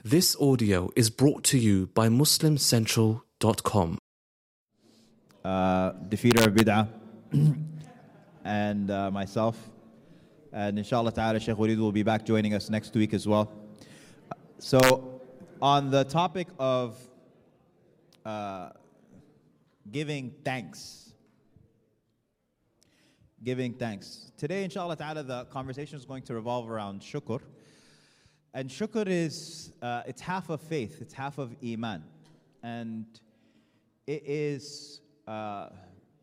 This audio is brought to you by MuslimCentral.com. Defeater of Bid'ah and myself. And inshallah ta'ala, Shaykh Walid will be back joining us next week as well. So, on the topic of giving thanks. Today, inshallah ta'ala, the conversation is going to revolve around shukr. And shukr is, it's half of faith, it's half of iman. And it is, the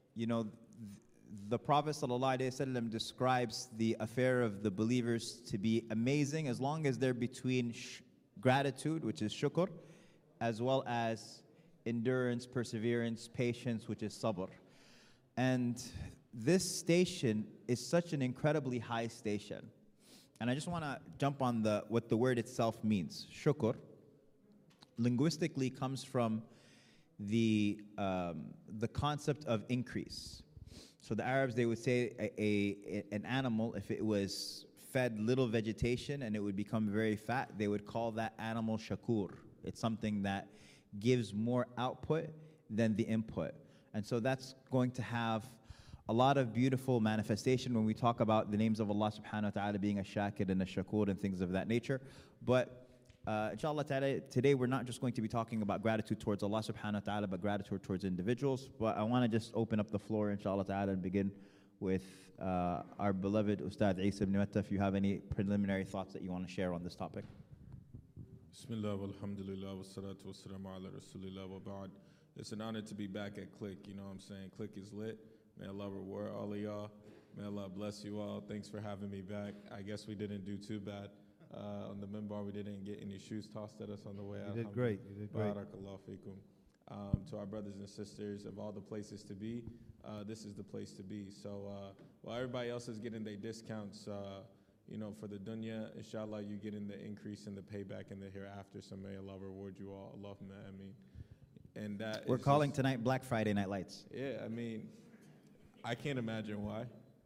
Prophet ﷺ describes the affair of the believers to be amazing as long as they're between gratitude, which is shukr, as well as endurance, perseverance, patience, which is sabr. And this station is such an incredibly high station. And I just want to jump on what the word itself means. Shukr linguistically comes from the concept of increase. So the Arabs, they would say an animal, if it was fed little vegetation and it would become very fat, they would call that animal shakur. It's something that gives more output than the input. And so that's going to have a lot of beautiful manifestation when we talk about the names of Allah subhanahu wa ta'ala being a shakir and a shakur and things of that nature. But inshallah ta'ala, today we're not just going to be talking about gratitude towards Allah subhanahu wa ta'ala, but gratitude towards individuals. But I want to just open up the floor, inshallah ta'ala, and begin with our beloved Ustad Isa ibn Matta, if you have any preliminary thoughts that you want to share on this topic. Bismillah, walhamdulillah, wassalatu wassalamu ala rasulillah wa ba'd. It's an honor to be back at Click, you know what I'm saying? Click is lit. May Allah reward all of y'all. May Allah bless you all. Thanks for having me back. I guess we didn't do too bad. On the minbar, we didn't get any shoes tossed at us on the way out. You did great. You did great. Barakallahu feekum. To our brothers and sisters, of all the places to be, this is the place to be. So while everybody else is getting their discounts, for the dunya, inshallah, you getting the increase in the payback in the hereafter. So may Allah reward you all. Allahumma ameen. And that we're calling tonight Black Friday Night Lights. Yeah, I mean, I can't imagine why.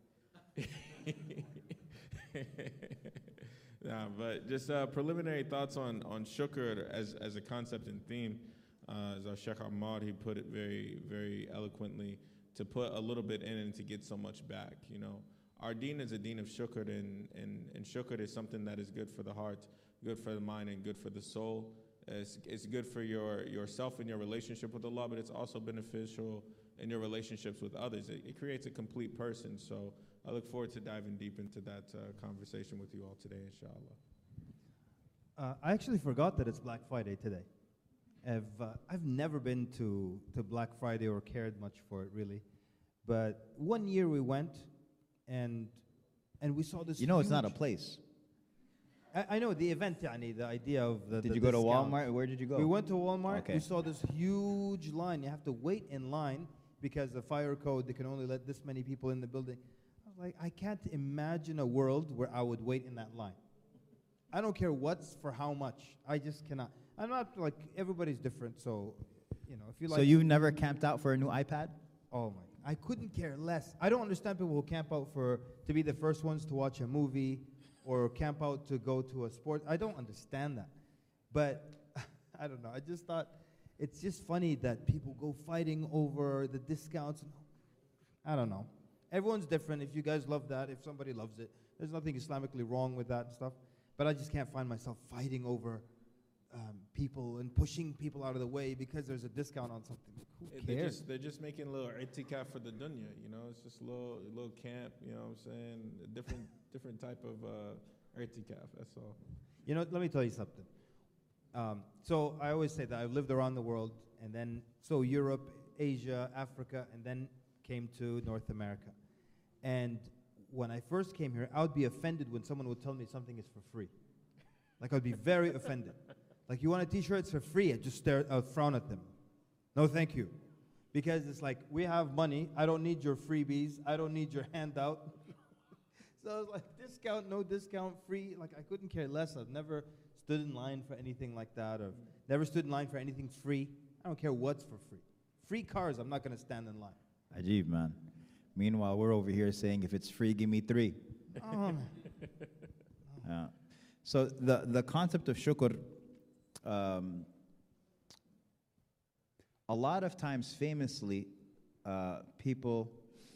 Nah, but just preliminary thoughts on shukr as a concept and theme. As our Sheikh Ahmad, he put it very, very eloquently, to put a little bit in and to get so much back. You know, our deen is a deen of shukr, and shukr is something that is good for the heart, good for the mind, and good for the soul. It's good for yourself and your relationship with Allah, but it's also beneficial in your relationships with others. It creates a complete person. So I look forward to diving deep into that conversation with you all today, inshallah. I actually forgot that it's Black Friday today. I've never been to Black Friday or cared much for it, really. But one year we went, and we saw this. You know, it's not a place. I know the event, the idea of the. Did you go to Walmart? Where did you go? We went to Walmart. Okay. We saw this huge line. You have to wait in line because the fire code, they can only let this many people in the building. I was like, I can't imagine a world where I would wait in that line. I don't care what's for how much. I just cannot. I'm not like, everybody's different, so, if you like. So you've never camped out for a new iPad? Oh my, I couldn't care less. I don't understand people who camp out to be the first ones to watch a movie or camp out to go to a sport. I don't understand that. But I don't know. I just thought it's just funny that people go fighting over the discounts. I don't know. Everyone's different. If you guys love that, if somebody loves it, there's nothing Islamically wrong with that and stuff. But I just can't find myself fighting over people and pushing people out of the way because there's a discount on something. Who cares? They're just making a little itikaf for the dunya, It's just a little camp, you know what I'm saying? A different type of itikaf, that's all. Let me tell you something. So I always say that I've lived around the world, and then Europe, Asia, Africa, and then came to North America. And when I first came here, I would be offended when someone would tell me something is for free. Like, I'd be very offended. Like, you want a t-shirt, it's for free. I'd frown at them. No, thank you. Because it's like, we have money. I don't need your freebies. I don't need your handout. So I was like, discount, no discount, free. Like, I couldn't care less. I've never stood in line for anything like that, or never stood in line for anything free. I don't care what's for free. Free cars, I'm not going to stand in line. Ajib, man. Meanwhile, we're over here saying, if it's free, give me 3. Oh, man. So the concept of shukr um, a lot of times, famously, people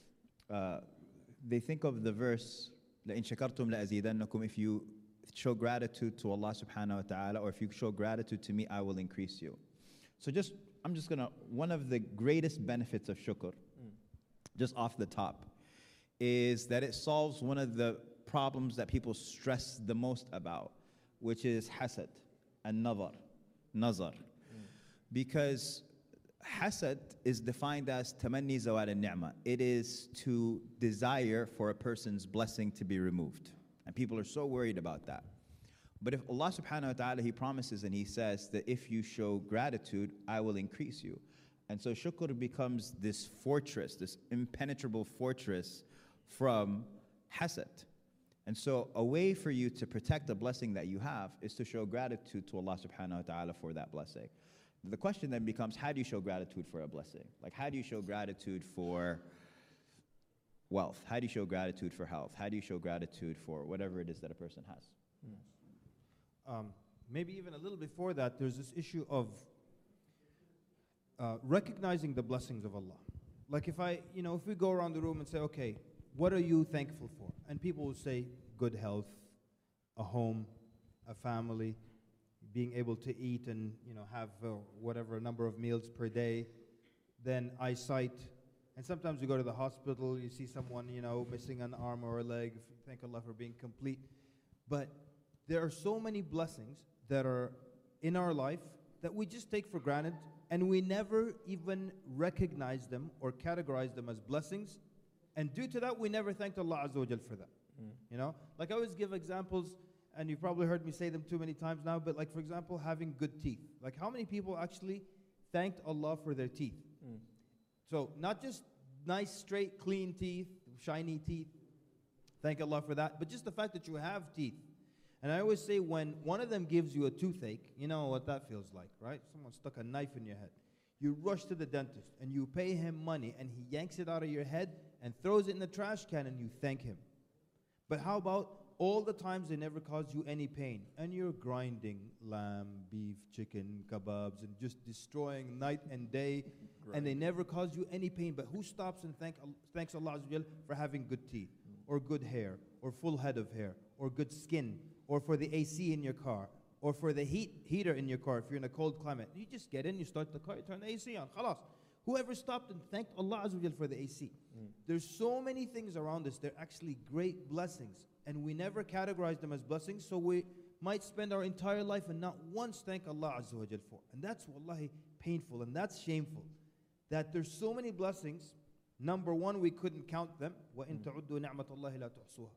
they think of the verse لَإِن شَكَرْتُمْ لَأَزِيدَنَّكُمْ. If you show gratitude to Allah subhanahu wa ta'ala, or if you show gratitude to me, I will increase you. So I'm just gonna, one of the greatest benefits of shukr, just off the top, is that it solves one of the problems that people stress the most about, which is hasad and nazar. Because hasad is defined as tamanni zawal al-ni'mah. It is to desire for a person's blessing to be removed. And people are so worried about that. But if Allah subhanahu wa ta'ala, He promises and He says that if you show gratitude, I will increase you. And so shukr becomes this fortress, this impenetrable fortress from hasad. And so a way for you to protect the blessing that you have is to show gratitude to Allah subhanahu wa ta'ala for that blessing. The question then becomes, how do you show gratitude for a blessing? Like, how do you show gratitude for wealth? How do you show gratitude for health? How do you show gratitude for whatever it is that a person has? Maybe even a little before that, there's this issue of recognizing the blessings of Allah. Like if we go around the room and say, okay, what are you thankful for? And people will say, good health, a home, a family, being able to eat and have whatever number of meals per day, then eyesight. And sometimes you go to the hospital, you see someone missing an arm or a leg. Thank Allah for being complete. But there are so many blessings that are in our life that we just take for granted, and we never even recognize them or categorize them as blessings. And due to that, we never thanked Allah Azza wa Jal for that. Like I always give examples, and you've probably heard me say them too many times now, but like for example, having good teeth. Like how many people actually thanked Allah for their teeth? So not just nice, straight, clean teeth, shiny teeth, thank Allah for that, but just the fact that you have teeth. And I always say when one of them gives you a toothache, you know what that feels like, right? Someone stuck a knife in your head. You rush to the dentist and you pay him money and he yanks it out of your head and throws it in the trash can and you thank him. But how about all the times they never caused you any pain and you're grinding lamb, beef, chicken, kebabs and just destroying night and day and they never caused you any pain. But who stops and thanks Allah Azza wa Jal for having good teeth or good hair or full head of hair or good skin or for the AC in your car or for the heater in your car if you're in a cold climate? You just get in, you start the car, you turn the AC on, khalas. Whoever stopped and thanked Allah Azza wa Jal for the AC? There's so many things around us. They're actually great blessings. And we never categorize them as blessings. So we might spend our entire life and not once thank Allah Azza wa Jal for. And that's wallahi painful and that's shameful. That there's so many blessings. Number one, we couldn't count them. وَإِن تَعُدُّوا نِعْمَةَ اللَّهِ لَا تُحْصُوهَا.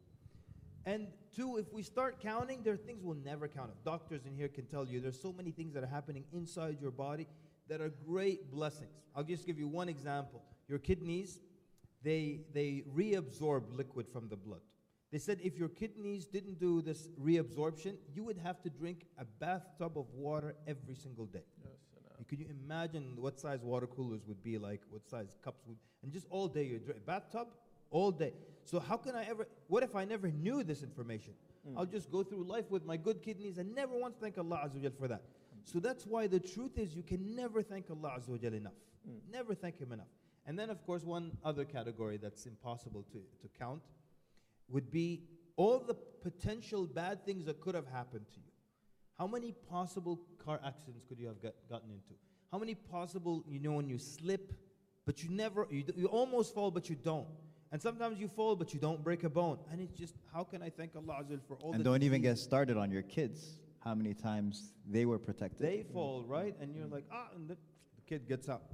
And two, if we start counting, there are things we'll never count. Doctors in here can tell you there's so many things that are happening inside your body that are great blessings. I'll just give you one example. Your kidneys, they reabsorb liquid from the blood. They said if your kidneys didn't do this reabsorption, you would have to drink a bathtub of water every single day. Could you imagine what size water coolers would be like, what size cups would, and just all day you drink bathtub all day. So how can I ever, what if I never knew this information? I'll just go through life with my good kidneys and never once thank Allah Azza wa Jal for that. So that's why the truth is you can never thank Allah Azza wa Jal enough. Never thank Him enough. And then of course one other category that's impossible to count would be all the potential bad things that could have happened to you. How many possible car accidents could you have gotten into? How many possible, when you slip, but you almost fall, but you don't. And sometimes you fall, but you don't break a bone. And it's just, how can I thank Allah Azza wa Jal for all And don't even get started on your kids. How many times they were protected. They fall, right? And you're like, and the kid gets up.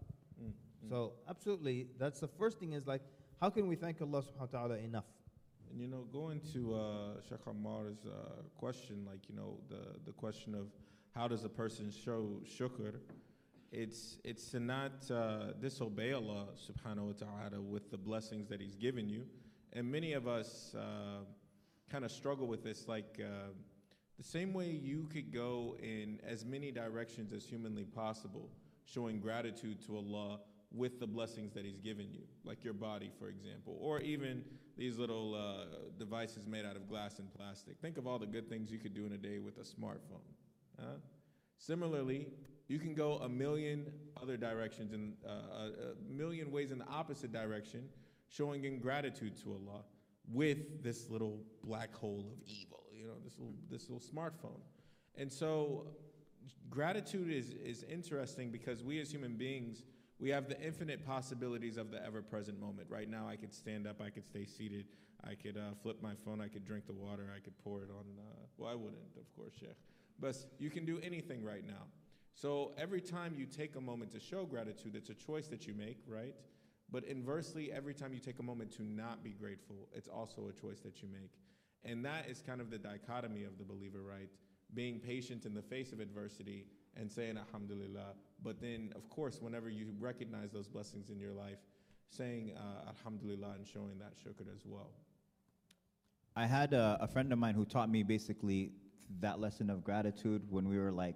So absolutely, that's the first thing is like, how can we thank Allah subhanahu wa ta'ala enough? And going to Sheikh Ammar's question, like the question of how does a person show shukr, it's to not disobey Allah subhanahu wa ta'ala with the blessings that He's given you. And many of us kind of struggle with this, like the same way you could go in as many directions as humanly possible, showing gratitude to Allah with the blessings that He's given you, like your body, for example, or even these little devices made out of glass and plastic. Think of all the good things you could do in a day with a smartphone. Similarly, you can go a million other directions and a million ways in the opposite direction, showing ingratitude to Allah with this little black hole of evil, this little smartphone. And so gratitude is interesting because we as human beings, we have the infinite possibilities of the ever-present moment. Right now, I could stand up, I could stay seated, I could flip my phone, I could drink the water, I could pour it on, well, I wouldn't, of course, Sheikh. But you can do anything right now. So every time you take a moment to show gratitude, it's a choice that you make, right? But inversely, every time you take a moment to not be grateful, it's also a choice that you make. And that is kind of the dichotomy of the believer, right? Being patient in the face of adversity and saying alhamdulillah. But then, of course, whenever you recognize those blessings in your life, saying alhamdulillah and showing that shukr as well. I had a friend of mine who taught me basically that lesson of gratitude when we were like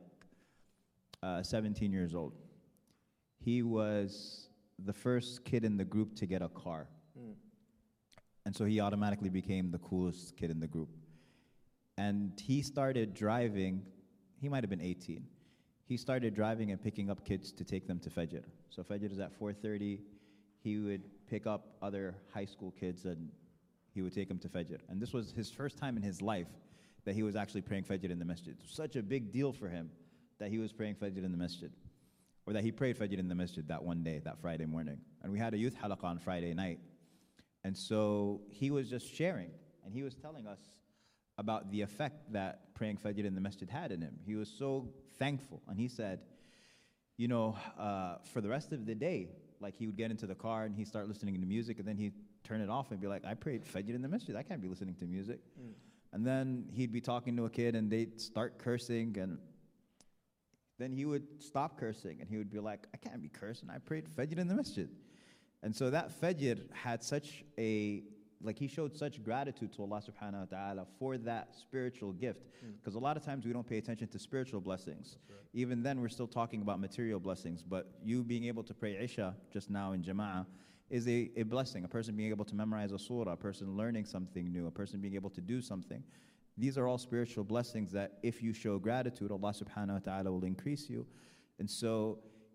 17 years old. He was the first kid in the group to get a car. And so he automatically became the coolest kid in the group. And he started driving, he might have been 18. He started driving and picking up kids to take them to Fajr. So Fajr is at 4:30. He would pick up other high school kids and he would take them to Fajr. And this was his first time in his life that he was actually praying Fajr in the masjid. It was such a big deal for him that he was praying Fajr in the masjid. Or that he prayed Fajr in the masjid that one day, that Friday morning. And we had a youth halaqah on Friday night. And so he was just sharing, and he was telling us about the effect that praying Fajr in the masjid had in him. He was so thankful. And he said, for the rest of the day, like he would get into the car and he'd start listening to music, and then he'd turn it off and be like, I prayed Fajr in the masjid. I can't be listening to music. And then he'd be talking to a kid and they'd start cursing, and then he would stop cursing and he would be like, I can't be cursing. I prayed Fajr in the masjid. And so that Fajr had he showed such gratitude to Allah subhanahu wa ta'ala for that spiritual gift. Because a lot of times we don't pay attention to spiritual blessings. Right. Even then we're still talking about material blessings. But you being able to pray Isha just now in Jama'ah is a blessing. A person being able to memorize a surah, a person learning something new, a person being able to do something. These are all spiritual blessings that if you show gratitude, Allah subhanahu wa ta'ala will increase you. And so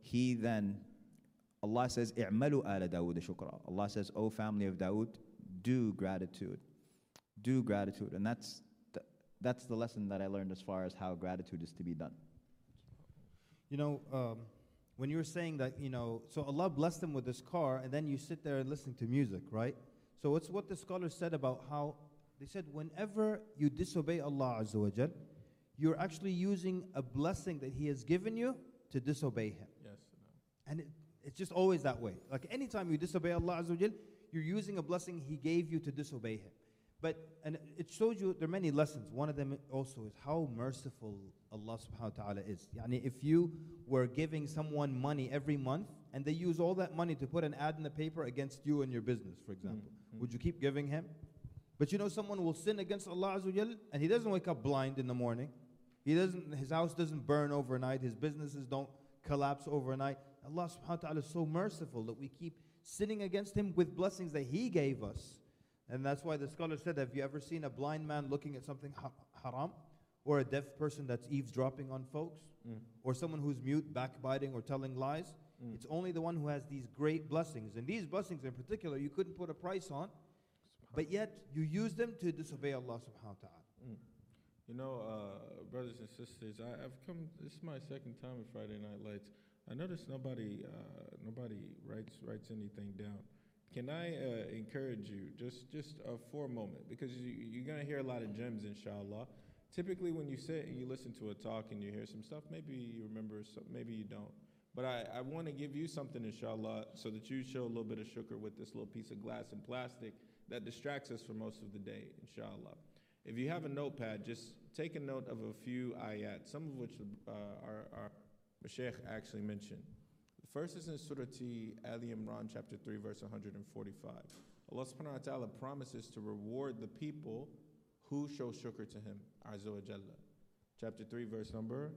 Allah says, "I'malu ala Dawood shukra." Allah says, "O family of Dawood, do gratitude." Do gratitude. And that's the lesson that I learned as far as how gratitude is to be done. When you were saying that, so Allah blessed them with this car, and then you sit there and listen to music, right? So it's what the scholars said about how, they said whenever you disobey Allah Azza wa Jal, you're actually using a blessing that He has given you to disobey Him. Yes. And it's just always that way. Like anytime you disobey Allah Azza wa Jal, you're using a blessing He gave you to disobey Him. And it shows you there are many lessons. One of them also is how merciful Allah subhanahu wa ta'ala is. Yani if you were giving someone money every month and they use all that money to put an ad in the paper against you and your business, for example, would you keep giving him? But someone will sin against Allah Azza wa Jal and he doesn't wake up blind in the morning. His house doesn't burn overnight. His businesses don't collapse overnight. Allah subhanahu wa ta'ala is so merciful that we keep sinning against Him with blessings that He gave us. And that's why the scholar said, have you ever seen a blind man looking at something haram? Or a deaf person that's eavesdropping on folks? Or someone who's mute, backbiting, or telling lies? It's only the one who has these great blessings. And these blessings in particular, you couldn't put a price on, but yet you use them to disobey Allah subhanahu wa ta'ala. Brothers and sisters, this is my second time at Friday Night Lights. I noticed nobody writes anything down. Can I encourage you just for a moment, because you're going to hear a lot of gems, inshallah. Typically when you sit and you listen to a talk and you hear some stuff, maybe you remember, maybe you don't. But I want to give you something, inshallah, so that you show a little bit of shukr with this little piece of glass and plastic that distracts us for most of the day, inshallah. If you have a notepad, just take a note of a few ayat, some of which our Shaykh actually mentioned. The first is in Surah Ali Imran, chapter 3, verse 145. Allah subhanahu wa ta'ala promises to reward the people who show shukr to Him, Azza wa Jalla. Chapter 3, verse number?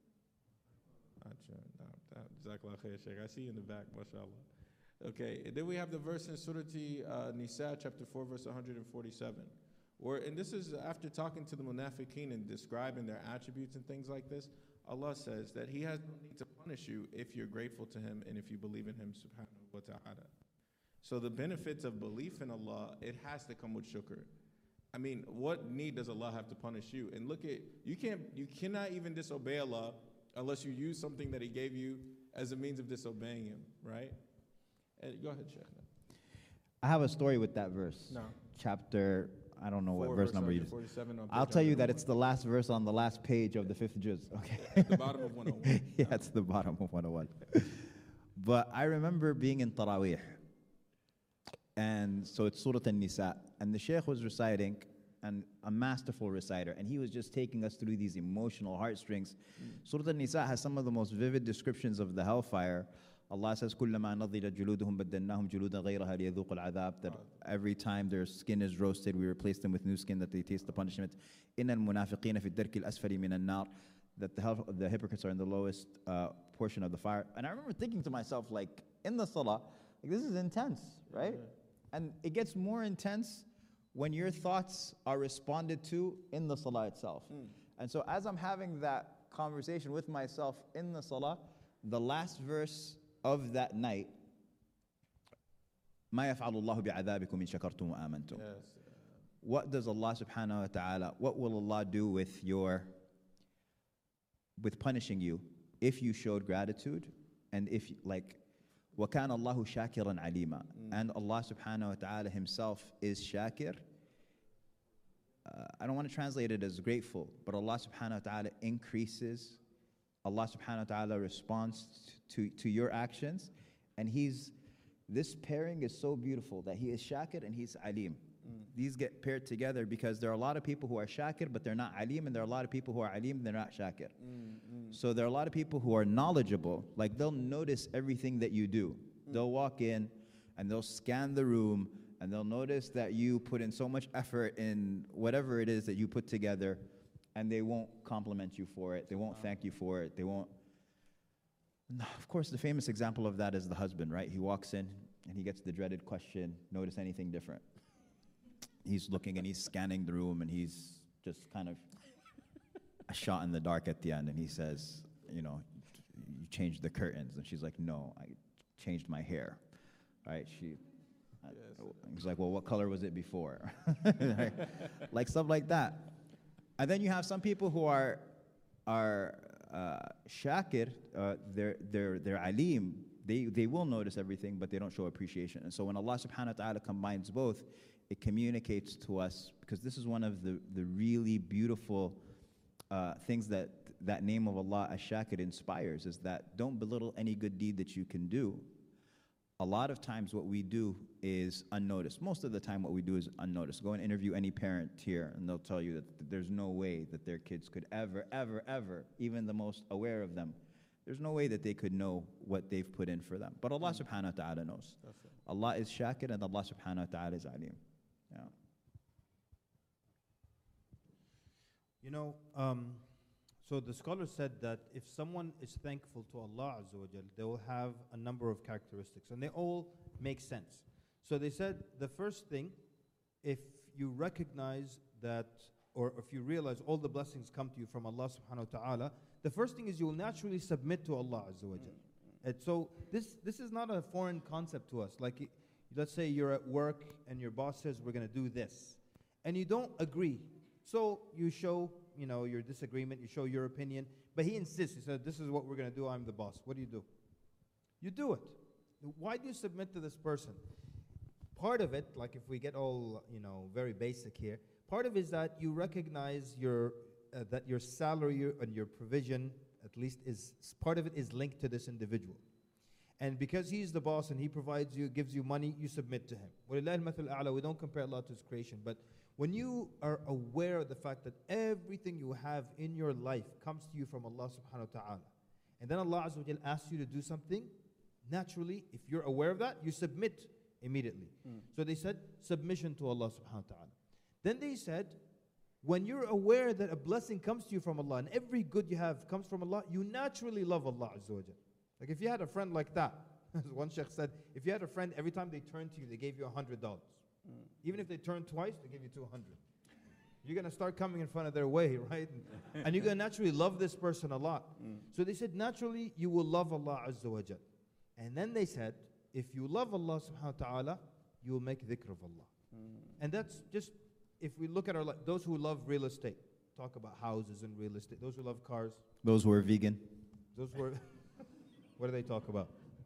I see you in the back, mashallah. Okay, and then we have the verse in Surah Nisa, chapter 4, verse 147. And this is after talking to the munafiqeen and describing their attributes and things like this. Allah says that He has no need to punish you if you're grateful to Him and if you believe in Him subhanahu wa ta'ala. So the benefits of belief in Allah, it has to come with shukr. I mean, what need does Allah have to punish you? And look at, you cannot even disobey Allah unless you use something that He gave you as a means of disobeying Him, right? And go ahead, Sheikh. I have a story with that verse. No. Chapter, I don't know what 4, verse number you 47 on I'll page tell you that 101. it's the last verse on the last page of the 5th juz. Okay. At the bottom of 101. Yeah, it's the bottom of 101. But I remember being in Taraweeh. And so it's Surah An-Nisa. And the Shaykh was reciting, and a masterful reciter. And he was just taking us through these emotional heartstrings. Surah An-Nisa has some of the most vivid descriptions of the hellfire. Allah says, كُلَّمَا نَضِّجَتْ جُلُودُهُمْ بَدَّلْنَاهُمْ جُلُودًا غَيْرَهَا لِيَذُوقُوا الْعَذَابَ. That every time their skin is roasted, we replace them with new skin that they taste the punishment. إِنَّ الْمُنَافِقِينَ فِي الدَّرْكِ الْأَسْفَلِ مِنَ النَّارِ. That the hypocrites are in the lowest portion of the fire. And I remember thinking to myself, like, in the salah, like, this is intense, right? And it gets more intense when your thoughts are responded to in the salah itself. And so as I'm having that conversation with myself in the salah, the last verse of that night, مَا يَفْعَلُ اللَّهُ بِعَذَابِكُمْ إِن شَكَرْتُمْ وَآمَنْتُمْ. What does Allah subhanahu wa ta'ala, what will Allah do with punishing you if you showed gratitude and if, like, وَكَانَ اللَّهُ شَاكِرًا عَلِيمًا. And Allah subhanahu wa ta'ala Himself is shakir. I don't want to translate it as grateful, but Allah subhanahu wa ta'ala increases. Allah subhanahu wa ta'ala responds to your actions. And this pairing is so beautiful that He is shakir and He's alim. These get paired together because there are a lot of people who are shakir, but they're not alim, and there are a lot of people who are alim, and they're not shakir. So there are a lot of people who are knowledgeable, like they'll notice everything that you do. They'll walk in and they'll scan the room and they'll notice that you put in so much effort in whatever it is that you put together, and they won't compliment you for it. They won't thank you for it. They won't. Of course, the famous example of that is the husband, right? He walks in and he gets the dreaded question, notice anything different? He's looking and he's scanning the room and he's just kind of a shot in the dark at the end, and he says, you changed the curtains. And she's like, no, I changed my hair, right? He's like, well, what color was it before? Right? Like stuff like that. And then you have some people who are shakir, they're alim. They will notice everything, but they don't show appreciation. And so when Allah subhanahu wa ta'ala combines both, it communicates to us, because this is one of the really beautiful things that name of Allah, Ash-Shakir, inspires, is that don't belittle any good deed that you can do. A lot of times what we do is unnoticed. Most of the time what we do is unnoticed. Go and interview any parent here, and they'll tell you that there's no way that their kids could ever, even the most aware of them, there's no way that they could know what they've put in for them. But Allah subhanahu wa ta'ala knows. Allah is Shakir and Allah subhanahu wa ta'ala is Alim. Yeah. So the scholar said that if someone is thankful to Allah Azza wa Jal, they will have a number of characteristics, and they all make sense. So they said the first thing, if you recognize that, or if you realize all the blessings come to you from Allah subhanahu wa ta'ala, the first thing is you will naturally submit to Allah Azza wa Jal. And so this is not a foreign concept to us. Like, let's say you're at work and your boss says, we're going to do this, and you don't agree. So you show your disagreement, you show your opinion, but he insists. He said, this is what we're going to do, I'm the boss. What do? You do it. Why do you submit to this person? Part of it, like if we get all, very basic here, part of it is that you recognize that your salary and your provision, at least, part of it is linked to this individual. And because he's the boss and he provides you, gives you money, you submit to him. We don't compare Allah to His creation, but when you are aware of the fact that everything you have in your life comes to you from Allah subhanahu wa ta'ala, and then Allah Azza wa Jal asks you to do something, naturally, if you're aware of that, you submit immediately. So they said submission to Allah subhanahu wa ta'ala. Then they said, when you're aware that a blessing comes to you from Allah and every good you have comes from Allah, you naturally love Allah Azza wa Jal. Like if you had a friend like that, as one sheikh said, if you had a friend, every time they turned to you, they gave you $100. Even if they turned twice, they give you 200. You're going to start coming in front of their way, right? And you're going to naturally love this person a lot. So they said, naturally, you will love Allah Azza wa Jal. And then they said, if you love Allah subhanahu wa ta'ala, you will make dhikr of Allah. And that's just, if we look at our life, those who love real estate, talk about houses and real estate. Those who love cars, Those who are vegan. those who are, what do they talk about?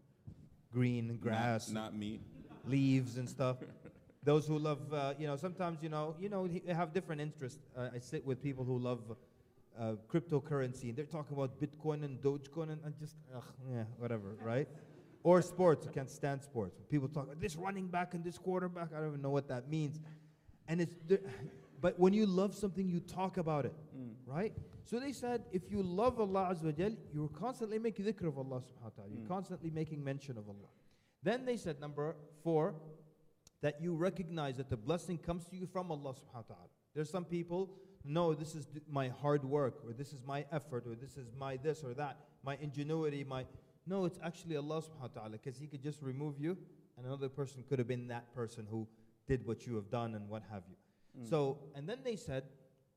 Green, grass, Not meat. leaves and stuff. Those who love, sometimes, they have different interests. I sit with people who love cryptocurrency, and they're talking about Bitcoin and Dogecoin, and just, whatever, right? Or sports. I can't stand sports. People talk about this running back and this quarterback. I don't even know what that means. And but when you love something, you talk about it, right? So they said, if you love Allah Azza wa Jal, you're constantly making dhikr of Allah subhanahu wa ta'ala. You're constantly making mention of Allah. Then they said, number 4, that you recognize that the blessing comes to you from Allah subhanahu wa ta'ala. There's some people, no, this is my hard work, or this is my effort, or this is my this or that, my ingenuity, No, it's actually Allah subhanahu wa ta'ala, because He could just remove you, and another person could have been that person who did what you have done and what have you. So, and then they said,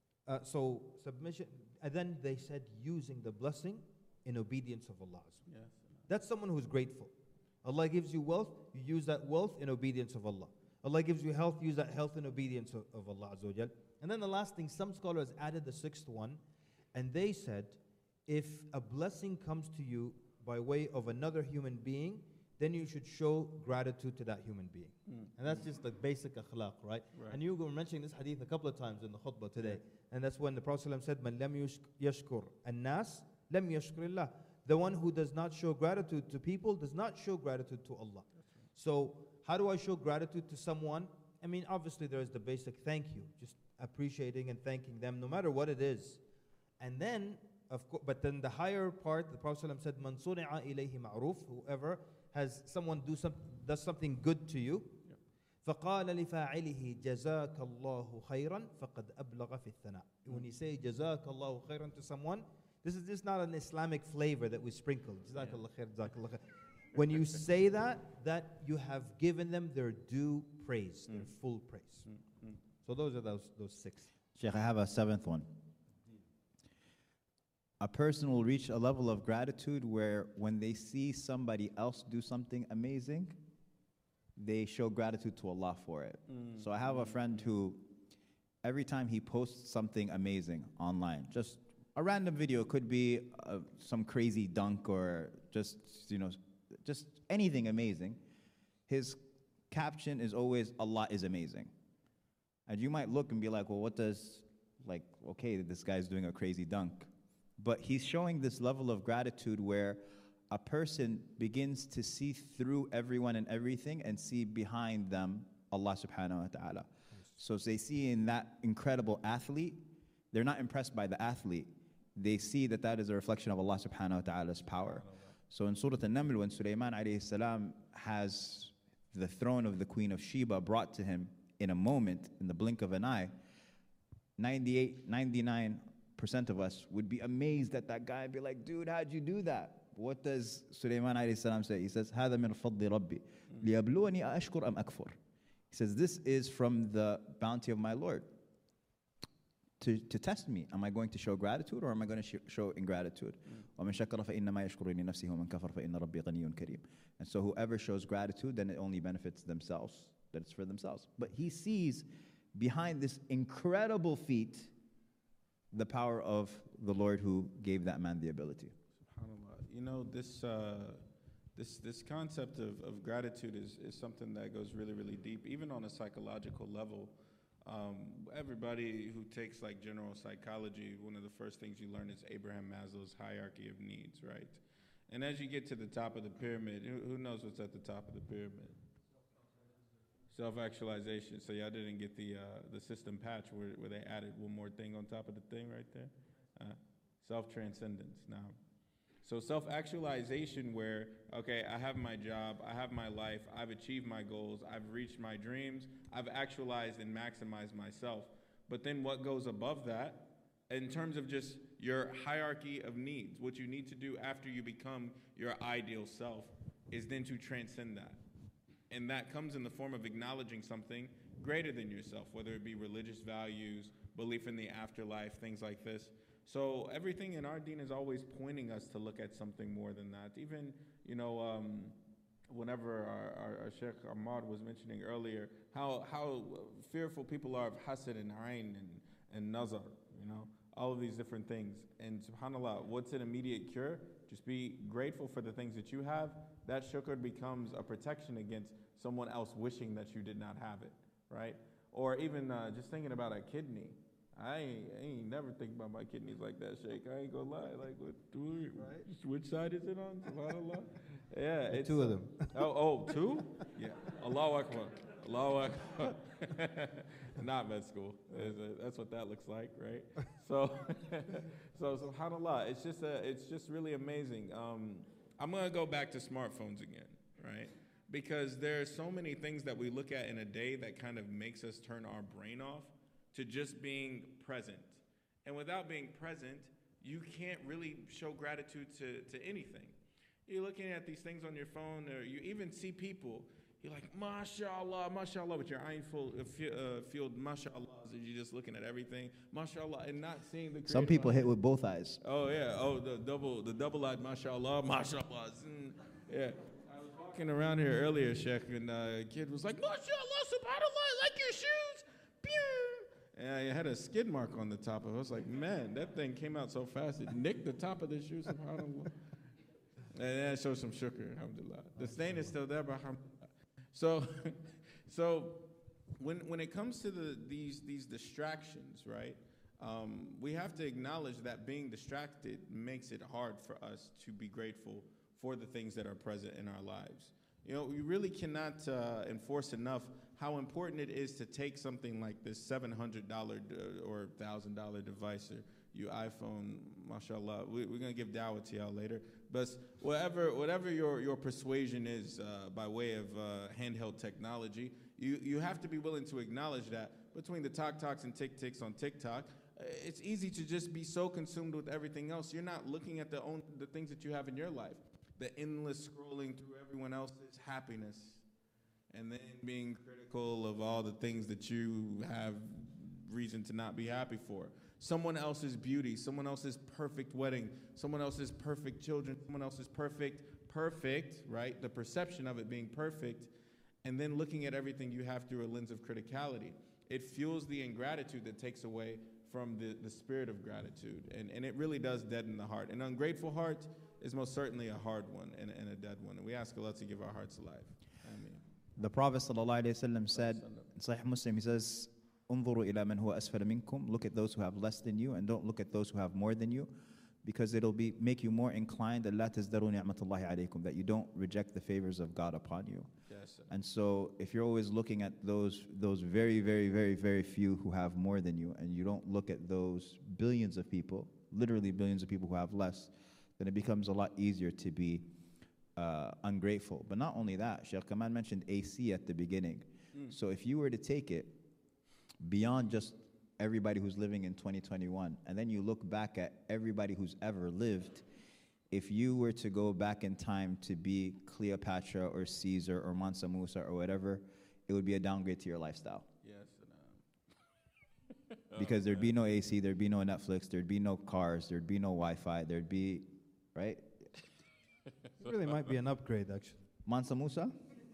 submission, and then they said using the blessing in obedience of Allah. Yes. That's someone who's grateful. Allah gives you wealth, you use that wealth in obedience of Allah. Allah gives you health, use that health in obedience of Allah Azza wa Jal. And then the last thing, some scholars added the 6th one, and they said, if a blessing comes to you by way of another human being, then you should show gratitude to that human being. And that's just the basic akhlaq, right? And you were mentioning this hadith a couple of times in the khutbah today. And that's when the Prophet ﷺ said, Man lam yashkur an-nas, lam yashkurillah. The one who does not show gratitude to people does not show gratitude to Allah. So how do I show gratitude to someone? I mean, obviously there is the basic thank you, just appreciating and thanking them no matter what it is. And then, but then the higher part, the Prophet ﷺ said, Man suni'a ilayhi ma'ruf, whoever has someone does something good to you. فَقَالَ لِفَاعِلِهِ جَزَاكَ اللَّهُ خَيْرًا فَقَدْ أَبْلَغَ فِي الثَّنَاءِ. When you say جَزَاكَ اللَّهُ خَيْرًا to someone, this is just not an Islamic flavor that we sprinkle. Jazakallah khair, jazakallah khair. When you say that you have given them their due praise, their full praise. So those are those 6. Sheikh, I have a 7th one. A person will reach a level of gratitude where when they see somebody else do something amazing, they show gratitude to Allah for it. So I have a friend who, every time he posts something amazing online, just a random video, could be some crazy dunk or just anything amazing, his caption is always, Allah is amazing. And you might look and be like, well, what does, okay, this guy's doing a crazy dunk. But he's showing this level of gratitude where a person begins to see through everyone and everything and see behind them Allah subhanahu wa ta'ala. So as they see in that incredible athlete, they're not impressed by the athlete. They see that is a reflection of Allah subhanahu wa ta'ala's power. So in Surah An-Naml, when Sulaiman alayhi salam has the throne of the Queen of Sheba brought to him in a moment, in the blink of an eye, 99% of us would be amazed at that guy and be like, dude, how'd you do that? What does Sulaiman alayhi salam say? He says, هَذَا مِنْ فَضِّ رَبِّي لِيَبْلُوَنِي أَأَشْكُرْ أَمْ أَكْفُرْ. He says, this is from the bounty of my Lord to test me. Am I going to show gratitude or am I going to show ingratitude? وَمَنْ شَكَرَ فَإِنَّمَا يَشْكُرُ لِنَفْسِهِ وَمَنْ كَفَرَ فَإِنَّ رَبِّي غَنِيٌّ كَرِيمٌ. And so whoever shows gratitude, then it only benefits themselves, that it's for themselves. But he sees behind this incredible feat the power of the Lord who gave that man the ability. SubhanAllah. You know, this concept of gratitude is something that goes really, really deep, even on a psychological level. Everybody who takes general psychology, one of the first things you learn is Abraham Maslow's hierarchy of needs, right? And as you get to the top of the pyramid, who knows what's at the top of the pyramid? Self-actualization. So y'all didn't get the system patch where they added one more thing on top of the thing right there? Self-transcendence now. So self-actualization where, okay, I have my job, I have my life, I've achieved my goals, I've reached my dreams, I've actualized and maximized myself. But then what goes above that, in terms of just your hierarchy of needs, what you need to do after you become your ideal self is then to transcend that. And that comes in the form of acknowledging something greater than yourself, whether it be religious values, belief in the afterlife, things like this. So everything in our deen is always pointing us to look at something more than that. Even, whenever our Sheikh Ahmad was mentioning earlier, how fearful people are of hasad and ayn and nazar, all of these different things. And subhanAllah, what's an immediate cure? Just be grateful for the things that you have. That shukr becomes a protection against someone else wishing that you did not have it, right? Or even just thinking about a kidney. I ain't never think about my kidneys like that, Sheikh. I ain't gonna lie. Like, which side is it on? SubhanAllah. Yeah, it's two of them. Two? Yeah. Allahu Akbar. Allahu Akbar. Not med school. That's what that looks like, right? So subhanAllah, it's just really amazing. I'm gonna go back to smartphones again, right? Because there are so many things that we look at in a day that kind of makes us turn our brain off to just being present. And without being present, you can't really show gratitude to anything. You're looking at these things on your phone, or you even see people, you're like, mashallah, mashallah, with your eye filled mashallah, and you're just looking at everything, mashallah, and not seeing the creative. Some people hit with both eyes. Oh, yeah. Oh, the double-eyed mashallah, mashallah. Yeah. I was walking around here earlier, Sheikh, and a kid was like, mashallah, subhanallah, I like your shoes. Pew! And I had a skid mark on the top of it. I was like, man, that thing came out so fast, it nicked the top of the shoe, subhanallah. And that shows some shukr, alhamdulillah. The stain is still there, but alhamdulillah. So when it comes to these distractions, right, we have to acknowledge that being distracted makes it hard for us to be grateful for the things that are present in our lives. We really cannot enforce enough how important it is to take something like this $700 or $1,000 device, or your iPhone, mashallah. We're going to give dawah to y'all later. But whatever your persuasion is by way of handheld technology, you have to be willing to acknowledge that between the TikToks and TikToks on TikTok, it's easy to just be so consumed with everything else. You're not looking at the things that you have in your life, the endless scrolling through everyone else's happiness, and then being critical of all the things that you have reason to not be happy for. Someone else's beauty, someone else's perfect wedding, someone else's perfect children, someone else's perfect, right? The perception of it being perfect, and then looking at everything you have through a lens of criticality. It fuels the ingratitude that takes away from the spirit of gratitude, and it really does deaden the heart. An ungrateful heart is most certainly a hard one and a dead one, and we ask Allah to give our hearts alive. Ameen. The Prophet ﷺ said in Sahih Muslim, he says, "Unzuru ila man huwa asfala minkum." Look at those who have less than you, and don't look at those who have more than you, because it'll make you more inclined that that you don't reject the favors of God upon you. Yes, and so, if you're always looking at those very, very, very, very few who have more than you, and you don't look at those billions of people, literally billions of people who have less, then it becomes a lot easier to be ungrateful. But not only that, Sheikh Kamal mentioned AC at the beginning. So if you were to take it beyond just everybody who's living in 2021, and then you look back at everybody who's ever lived, if you were to go back in time to be Cleopatra or Caesar or Mansa Musa or whatever, it would be a downgrade to your lifestyle. Yes. Because there'd be no AC, there'd be no Netflix, there'd be no cars, there'd be no Wi-Fi, there'd be, right? It really might be an upgrade, actually. Mansa Musa?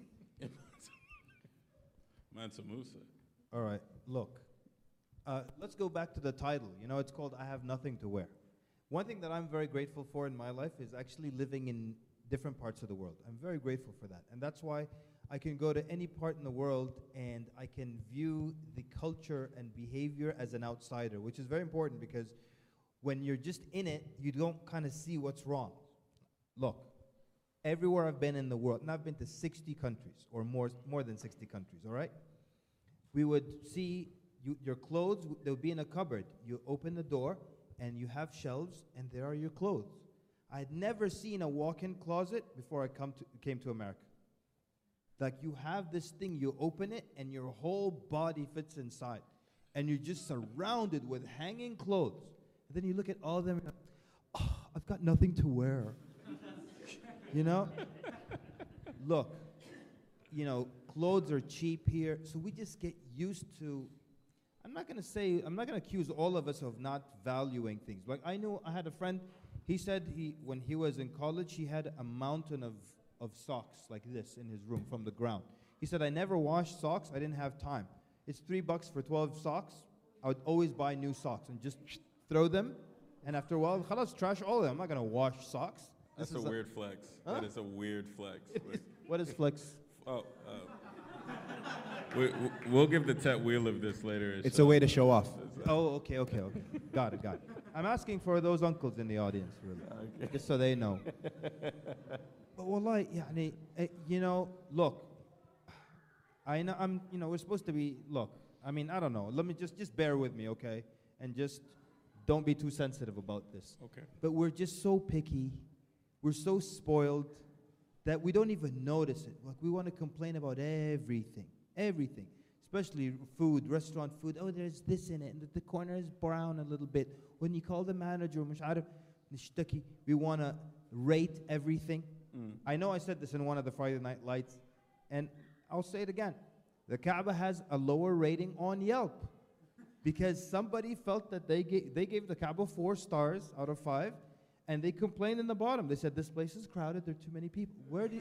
Mansa Musa. All right, look. Let's go back to the title. It's called I Have Nothing to Wear. One thing that I'm very grateful for in my life is actually living in different parts of the world. I'm very grateful for that. And that's why I can go to any part in the world and I can view the culture and behavior as an outsider, which is very important because when you're just in it, you don't kind of see what's wrong. Look, everywhere I've been in the world, and I've been to 60 countries or more than 60 countries, all right? We would see your clothes, they would be in a cupboard. You open the door, and you have shelves, and there are your clothes. I had never seen a walk-in closet before I came to America. Like, you have this thing, you open it, and your whole body fits inside. And you're just surrounded with hanging clothes. And then you look at all of them, and oh, I've got nothing to wear. Look, clothes are cheap here, so we just get used to, I'm not gonna say, I'm not gonna accuse all of us of not valuing things. Like I had a friend, he said when he was in college, he had a mountain of socks like this in his room from the ground. He said, I never washed socks, I didn't have time. It's $3 for 12 socks. I would always buy new socks and just throw them. And after a while, khalas, trash all of them. I'm not gonna wash socks. That's a weird flex. Huh? That is a weird flex. What is flex? We'll give the Tet wheel of this later. It's a way to show off. Oh, okay. Got it. I'm asking for those uncles in the audience, really. Okay. Just so they know. But wallahi, yani, look, I know we're supposed to be, I don't know. Let me just bear with me, okay? And just don't be too sensitive about this. Okay. But we're just so picky. We're so spoiled that we don't even notice it. Like we want to complain about everything. Especially food, restaurant food. Oh, there's this in it, and the corner is brown a little bit. When you call the manager, we want to rate everything. I know I said this in one of the Friday Night Lights, and I'll say it again. The Kaaba has a lower rating on Yelp because somebody felt that they gave the Kaaba 4 stars out of 5, and they complained in the bottom. They said, this place is crowded, there are too many people.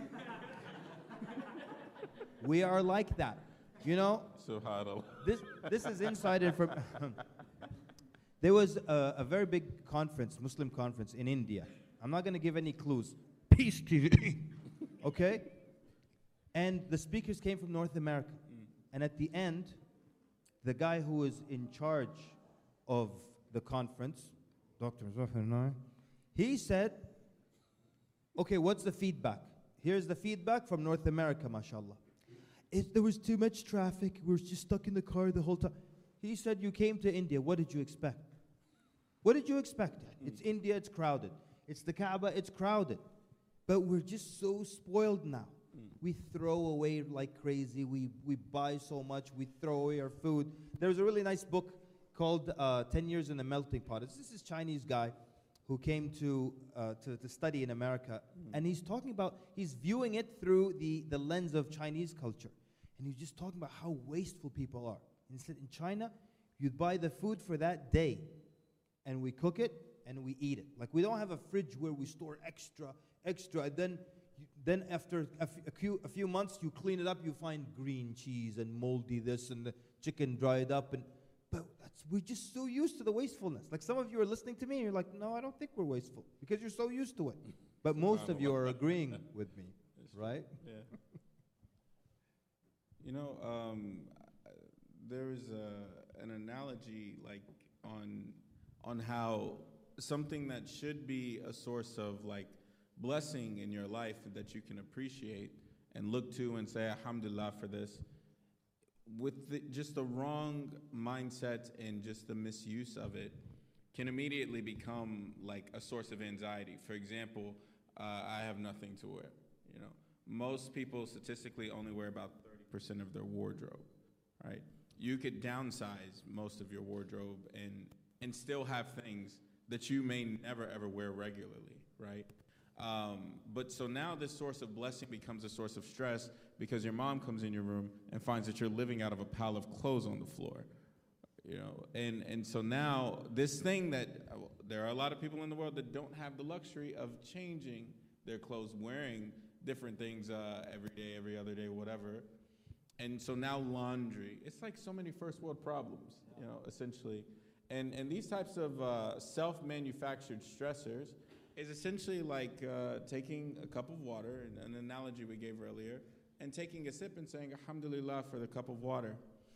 We are like that, Subhanallah. This is insider from. There was a very big conference, Muslim conference in India. I'm not going to give any clues. Peace TV, okay? And the speakers came from North America. And at the end, the guy who was in charge of the conference, Dr. Zafar, he said, okay, what's the feedback? Here's the feedback from North America, mashallah. There was too much traffic. We were just stuck in the car the whole time. He said, you came to India. What did you expect? What did you expect? It's India. It's crowded. It's the Kaaba. It's crowded. But we're just so spoiled now. We throw away like crazy. We buy so much. We throw away our food. There's a really nice book called 10 Years in the Melting Pot. This is a Chinese guy who came to study in America. And he's talking about, he's viewing it through the lens of Chinese culture. And he's just talking about how wasteful people are. And he said, in China, you'd buy the food for that day, and we cook it, and we eat it. Like, we don't have a fridge where we store extra, and then after a few months, you clean it up, you find green cheese and moldy this, and the chicken dried up, but we're just so used to the wastefulness. Like, some of you are listening to me, and you're like, no, I don't think we're wasteful, because you're so used to it. But most of you are agreeing with me, right? Yeah. There is an analogy like on how something that should be a source of like blessing in your life that you can appreciate and look to and say alhamdulillah for this, with just the wrong mindset and just the misuse of it, can immediately become like a source of anxiety. For example, I have nothing to wear. Most people statistically only wear about 30% of their wardrobe, right? You could downsize most of your wardrobe and still have things that you may never ever wear regularly, right? But so now this source of blessing becomes a source of stress because your mom comes in your room and finds that you're living out of a pile of clothes on the floor, and so now this thing that there are a lot of people in the world that don't have the luxury of changing their clothes, wearing different things every day, every other day, whatever. And so now laundry, it's like so many first world problems, essentially. And these types of self-manufactured stressors is essentially like taking a cup of water, an analogy we gave earlier, and taking a sip and saying, alhamdulillah for the cup of water.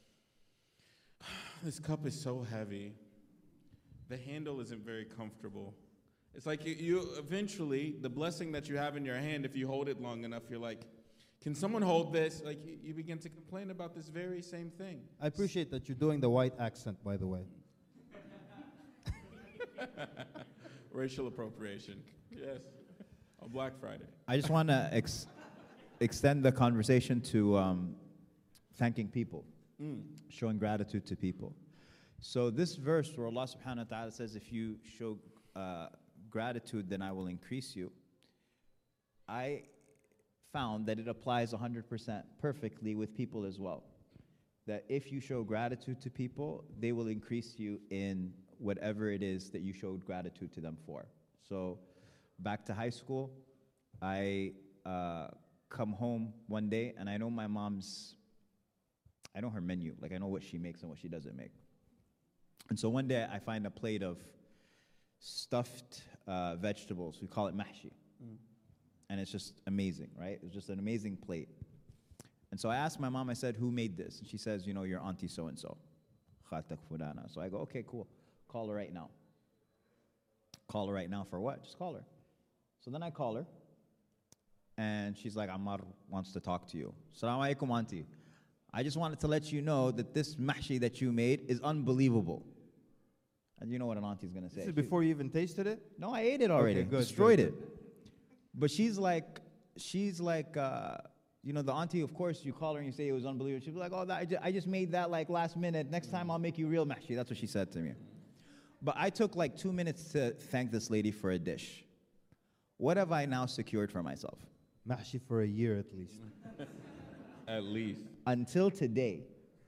This cup is so heavy. The handle isn't very comfortable. It's like you eventually, the blessing that you have in your hand, if you hold it long enough, you're like, can someone hold this? Like you begin to complain about this very same thing. I appreciate that you're doing the white accent, by the way. Racial appropriation. Yes. On Black Friday. I just want to extend the conversation to thanking people, showing gratitude to people. So this verse where Allah subhanahu wa ta'ala says, if you show gratitude, then I will increase you. I found that it applies 100% perfectly with people as well. that if you show gratitude to people, they will increase you in whatever it is that you showed gratitude to them for. So, back to high school, I come home one day and I know my mom's, I know her menu, like I know what she makes and what she doesn't make. And so one day I find a plate of stuffed vegetables. We call it mahshi. And it's just amazing, right? It's just an amazing plate. And so I asked my mom, I said, who made this? And she says, you know, your auntie so-and-so. Khatak Fudana. So I go, okay, cool. Call her right now. Call her right now for what? Just call her. So then I call her. And she's like, Ammar wants to talk to you. Assalamu alaikum, auntie. I just wanted to let you know that this mahshi that you made is unbelievable. And you know what an auntie's going to say. This is before you even tasted it? No, I ate it already. Okay, good, Destroyed good. it. But she's like, you know, the auntie, of course, you call her and you say it was unbelievable. She'll be like, oh, I just made that like last minute. Next time I'll make you real mahshi. That's what she said to me. But I took like 2 minutes to thank this lady for a dish. What have I now secured for myself? Mahshi for a year at least. At least. Until today,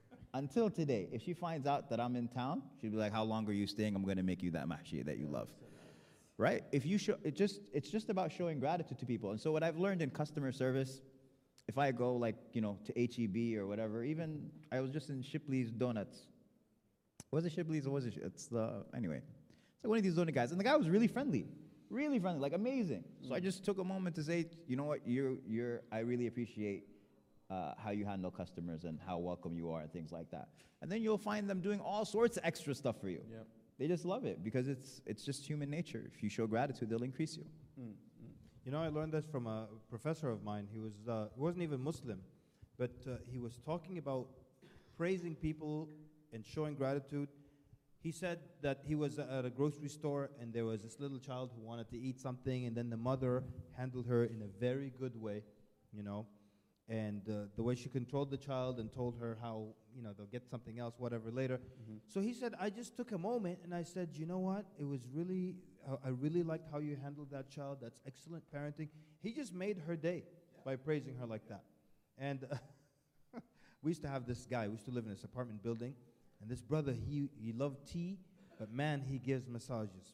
if she finds out that I'm in town, she'll be like, how long are you staying? I'm going to make you that mahshi that you love. Right? If you show, it's just about showing gratitude to people. And so what I've learned in customer service, if I go like, you know, to HEB or whatever, even I was just in Shipley's Donuts. Was it Shipley's or was it? It's anyway. It's like one of these donut guys. And the guy was really friendly, like amazing. So I just took a moment to say, you know what, I really appreciate how you handle customers and how welcome you are and things like that. And then you'll find them doing all sorts of extra stuff for you. Yep. They just love it because it's just human nature. If you show gratitude, they'll increase you. You know, I learned this from a professor of mine. He wasn't even Muslim, but he was talking about praising people and showing gratitude. He said that he was at a grocery store and there was this little child who wanted to eat something, and then the mother handled her in a very good way, you know, and the way she controlled the child and told her how, you know, they'll get something else, whatever, later. So he said, I just took a moment and I said, you know what, it was really, I really liked how you handled that child. That's excellent parenting. He just made her day by praising her like that. And we used to have this guy, we used to live in this apartment building, and this brother, he loved tea, but man, he gives massages.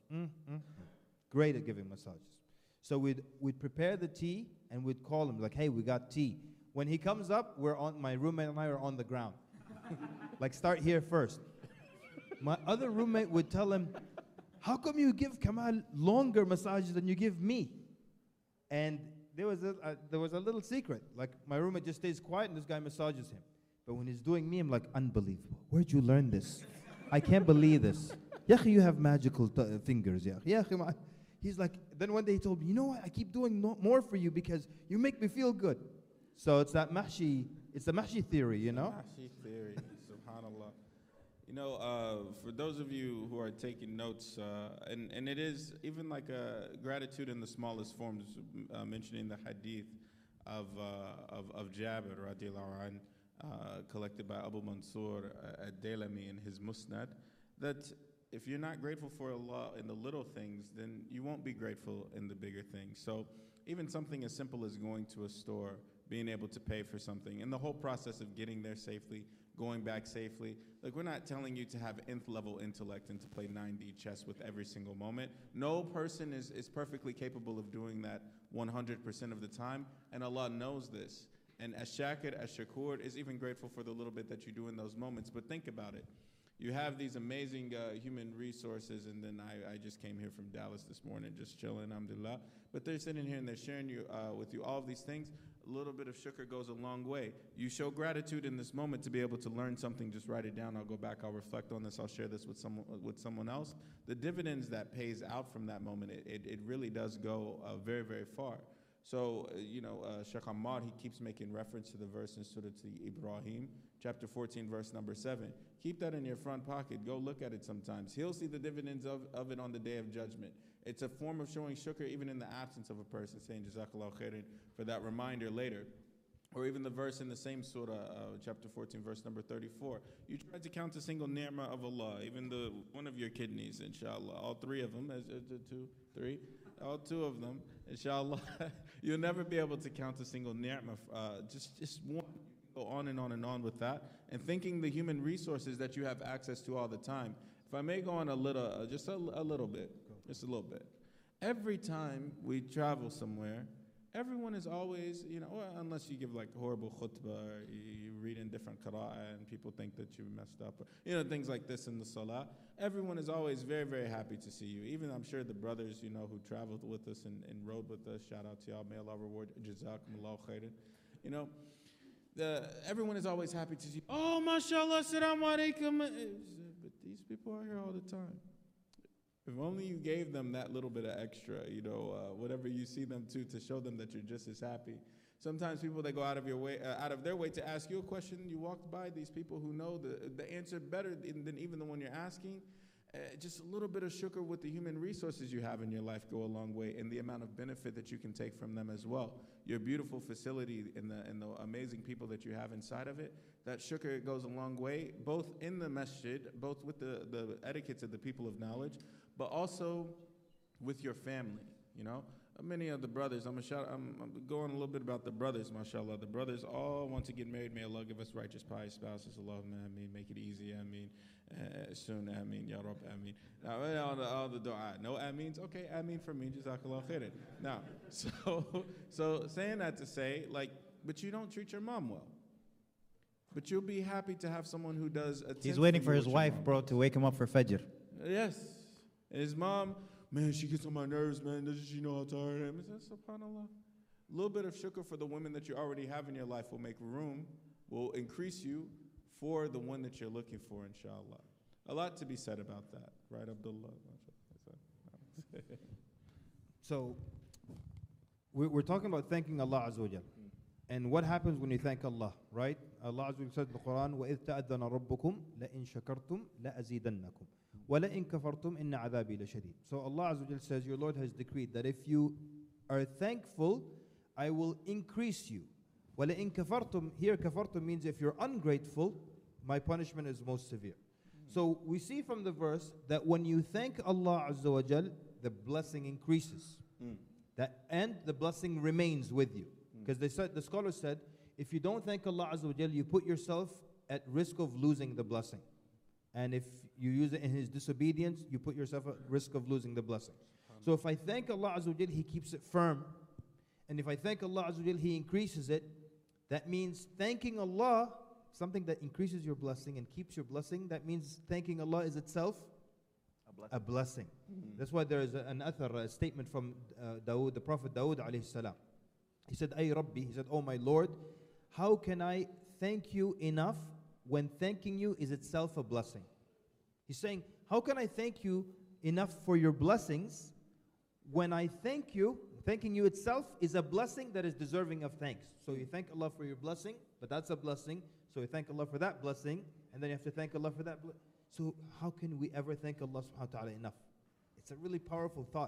Great at giving massages. So we'd prepare the tea and we'd call him like, hey, we got tea. When he comes up, my roommate and I are on the ground. Like, start here first. My other roommate would tell him, how come you give Kamal longer massages than you give me? And there was a little secret. Like, my roommate just stays quiet and this guy massages him. But when he's doing me, I'm like, unbelievable. Where'd you learn this? I can't believe this. Ya akhi, you have magical fingers. Ya akhi. He's like, then one day he told me, you know what? I keep doing more for you because you make me feel good. So it's that mahshi, it's the mahshi theory, you know? Mahshi theory, subhanAllah. You know, for those of you who are taking notes, and it is even like gratitude in the smallest forms, mentioning the hadith of Jabir radiallahu anh, collected by Abu Mansur ad-Dailami in his Musnad, that if you're not grateful for Allah in the little things, then you won't be grateful in the bigger things. So even something as simple as going to a store, being able to pay for something, and the whole process of getting there safely, going back safely. Like, we're not telling you to have nth level intellect and to play 9D chess with every single moment. No person is perfectly capable of doing that 100% of the time, and Allah knows this. And Ash-Shakir, Ash-Shakur is even grateful for the little bit that you do in those moments. But think about it. You have these amazing human resources, and then I just came here from Dallas this morning, just chilling, alhamdulillah. But they're sitting here and they're sharing with you all of these things. A little bit of shukr goes a long way. You show gratitude in this moment to be able to learn something. Just write it down. I'll go back. I'll reflect on this. I'll share this with someone else. The dividends that pays out from that moment, it really does go very, very far. So, Sheikh Ammar, he keeps making reference to the verse in Surah Ibrahim, chapter 14, verse number 7. Keep that in your front pocket. Go look at it sometimes. He'll see the dividends of it on the day of judgment. It's a form of showing shukr even in the absence of a person, saying Jazakallahu khairan for that reminder later. Or even the verse in the same surah, chapter 14, verse number 34. You try to count a single ni'mah of Allah, even one of your kidneys, inshallah. All three of them, all two of them, inshallah. You'll never be able to count a single ni'mah, just one. go on and on and on with that, and thinking the human resources that you have access to all the time. If I may go on a little, just a little bit, Every time we travel somewhere, everyone is always, well, unless you give like horrible khutbah, or you read in different qira'ah and people think that you messed up, or, things like this in the salah. Everyone is always very, very happy to see you. Even I'm sure the brothers, who traveled with us and rode with us, shout out to y'all, may Allah reward, jazakumullahu khairan. Everyone is always happy to see you. Oh, mashallah, assalamu alaikum. But these people are here all the time. If only you gave them that little bit of extra, whatever you see them to show them that you're just as happy. Sometimes people, they go out of their way to ask you a question. You walk by these people who know the answer better than even the one you're asking. Just a little bit of shukr with the human resources you have in your life go a long way, and the amount of benefit that you can take from them as well. Your beautiful facility and the amazing people that you have inside of it, that shukr goes a long way, both in the masjid, both with the etiquettes of the people of knowledge, but also with your family, Many of the brothers, I'm going a little bit about the brothers, mashallah. The brothers all want to get married. May Allah give us righteous, pious spouses. Allahumma ameen. Make it easy, ameen. Soon, ameen. Ya Rabb, ameen. Now, all the dua. No ameens? Okay, ameen for me. Jazakallah khairan. Now, so saying that to say, but you don't treat your mom well. But you'll be happy to have someone who does a He's waiting for his wife, bro, to wake him up for Fajr. Yes. And his mom, man, she gets on my nerves, man. Doesn't she know how tired I am? I said, subhanAllah. A little bit of shukr for the women that you already have in your life will make room, will increase you for the one that you're looking for, inshallah. A lot to be said about that. Right, Abdullah? So, we're talking about thanking Allah Azza wa Jal. And what happens when you thank Allah, right? Allah Azza wa Jal said in the Quran, وَإِذْ تَأَذَّنَ رَبُّكُمْ لَإِن شَكَرْتُمْ لَأَزِيدَنَّكُمْ وَلَئِن كَفَرْتُمْ إِنَّ عَذَابِي لَشَدِيدٌ. So Allah Azza wa Jal says, your Lord has decreed that if you are thankful, I will increase you. وَلَئِن كَفَرْتُمْ, here kafartum means if you're ungrateful, my punishment is most severe. So we see from the verse that when you thank Allah Azza wa Jal, the blessing increases. And the blessing remains with you. Because the scholar said, if you don't thank Allah Azza wa Jal, you put yourself at risk of losing the blessing. And if you use it in His disobedience, you put yourself at risk of losing the blessing. So if I thank Allah Azza wa Jal, He keeps it firm. And if I thank Allah Azza wa Jal, He increases it. That means thanking Allah, something that increases your blessing and keeps your blessing, that means thanking Allah is itself a blessing. That's why there is an athar, a statement from Dawood, the Prophet Dawood alayhi salam. He said, Ay Rabbi, he said, oh my Lord, how can I thank you enough when thanking you is itself a blessing? He's saying, how can I thank you enough for your blessings when I thank you, thanking you itself is a blessing that is deserving of thanks. So you thank Allah for your blessing, but that's a blessing. So you thank Allah for that blessing, and then you have to thank Allah for that blessing. So how can we ever thank Allah subhanahu wa ta'ala enough? It's a really powerful thought,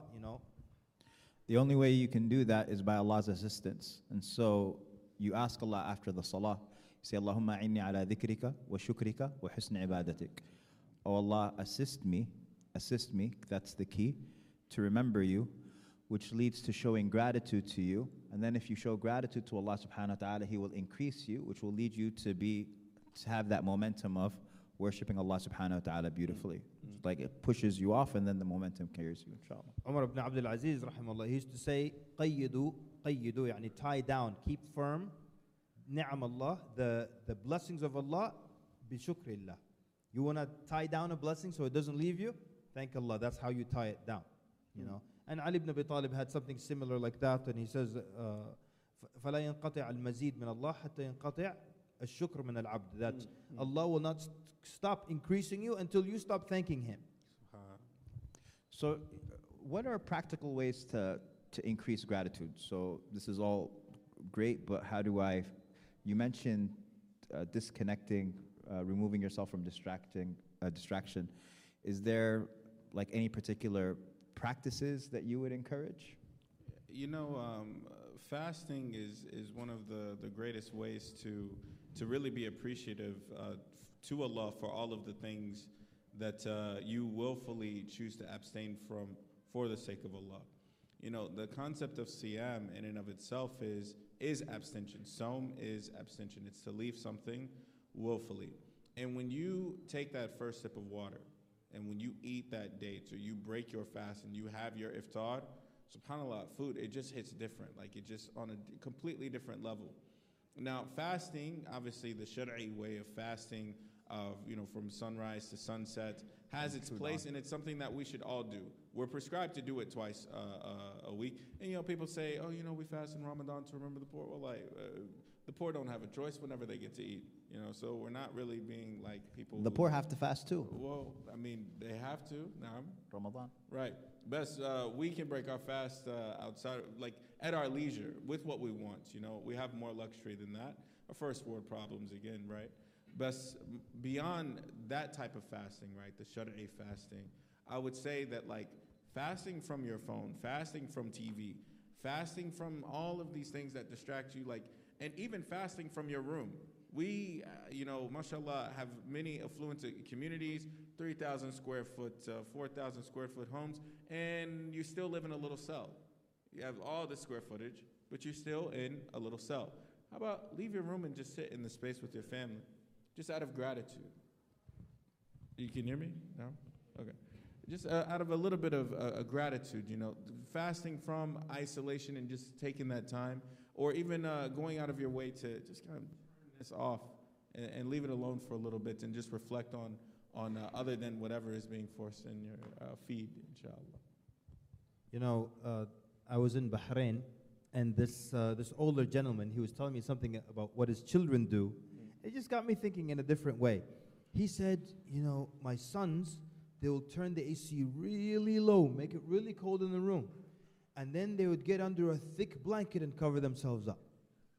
The only way you can do that is by Allah's assistance. And so you ask Allah after the salah, you say, Allahumma inni ala dhikrika wa shukrika wa husn ibadatik. Oh Allah, assist me, that's the key, to remember you, which leads to showing gratitude to you. And then if you show gratitude to Allah subhanahu wa ta'ala, He will increase you, which will lead you to have that momentum of worshipping Allah subhanahu wa ta'ala beautifully. Like it pushes you off and then the momentum carries you, inshallah. Umar ibn Abdul Aziz, rahimahullah, he used to say, قَيِّدُوا, يعني tie down, keep firm, ni'am Allah, the blessings of Allah, bishukrillah. You want to tie down a blessing so it doesn't leave you? Thank Allah, that's how you tie it down, And Ali ibn Abi Talib had something similar like that, and he says, فَلَا يَنْقَطِعَ الْمَزِيدُ مِنَ اللَّهِ حَتَّى يَنْقَطِعَ الشُّكْرُ مِنَ الْعَبْدِ. That Allah will not stop increasing you until you stop thanking Him. So what are practical ways to increase gratitude? So this is all great, but how do you mentioned disconnecting, removing yourself from distraction. Is there like any particular practices that you would encourage? Fasting is one of the greatest ways to really be appreciative to Allah for all of the things that you willfully choose to abstain from for the sake of Allah. You know, the concept of siyam in and of itself is abstention. Saum is abstention. It's to leave something willfully. And when you take that first sip of water, and when you eat that date, or you break your fast and you have your iftar, subhanAllah, food, it just hits different. Like, it just on a completely different level. Now, fasting, obviously the Shari'i way of fasting, of, you know, from sunrise to sunset, has its place, and it's something that we should all do. We're prescribed to do it twice a week. And, you know, people say, oh, you know, we fast in Ramadan to remember the poor. Well, like, the poor don't have a choice whenever they get to eat, you know, so we're not really being like people. The poor have to fast too. Well, I mean, they have to. Ramadan. Right. Best, we can break our fast outside, like at our leisure, with what we want. You know, we have more luxury than that. Our first world problems again, right? Best, beyond that type of fasting, right, the Shari'i fasting, I would say that, like, fasting from your phone, fasting from TV, fasting from all of these things that distract you, like, and even fasting from your room. We, you know, mashallah, have many affluent communities, 3,000 square foot, 4,000 square foot homes, and you still live in a little cell. You have all the square footage, but you're still in a little cell. How about leave your room and just sit in the space with your family, just out of gratitude? You can hear me? No? Okay. Just out of a little bit of gratitude, you know, fasting from isolation and just taking that time, or even going out of your way to just kind of turn this off and leave it alone for a little bit and just reflect on other than whatever is being forced in your feed, inshallah. You know, I was in Bahrain, and this older gentleman, he was telling me something about what his children do. It just got me thinking in a different way. He said, you know, my sons, they will turn the AC really low, make it really cold in the room, and then they would get under a thick blanket and cover themselves up.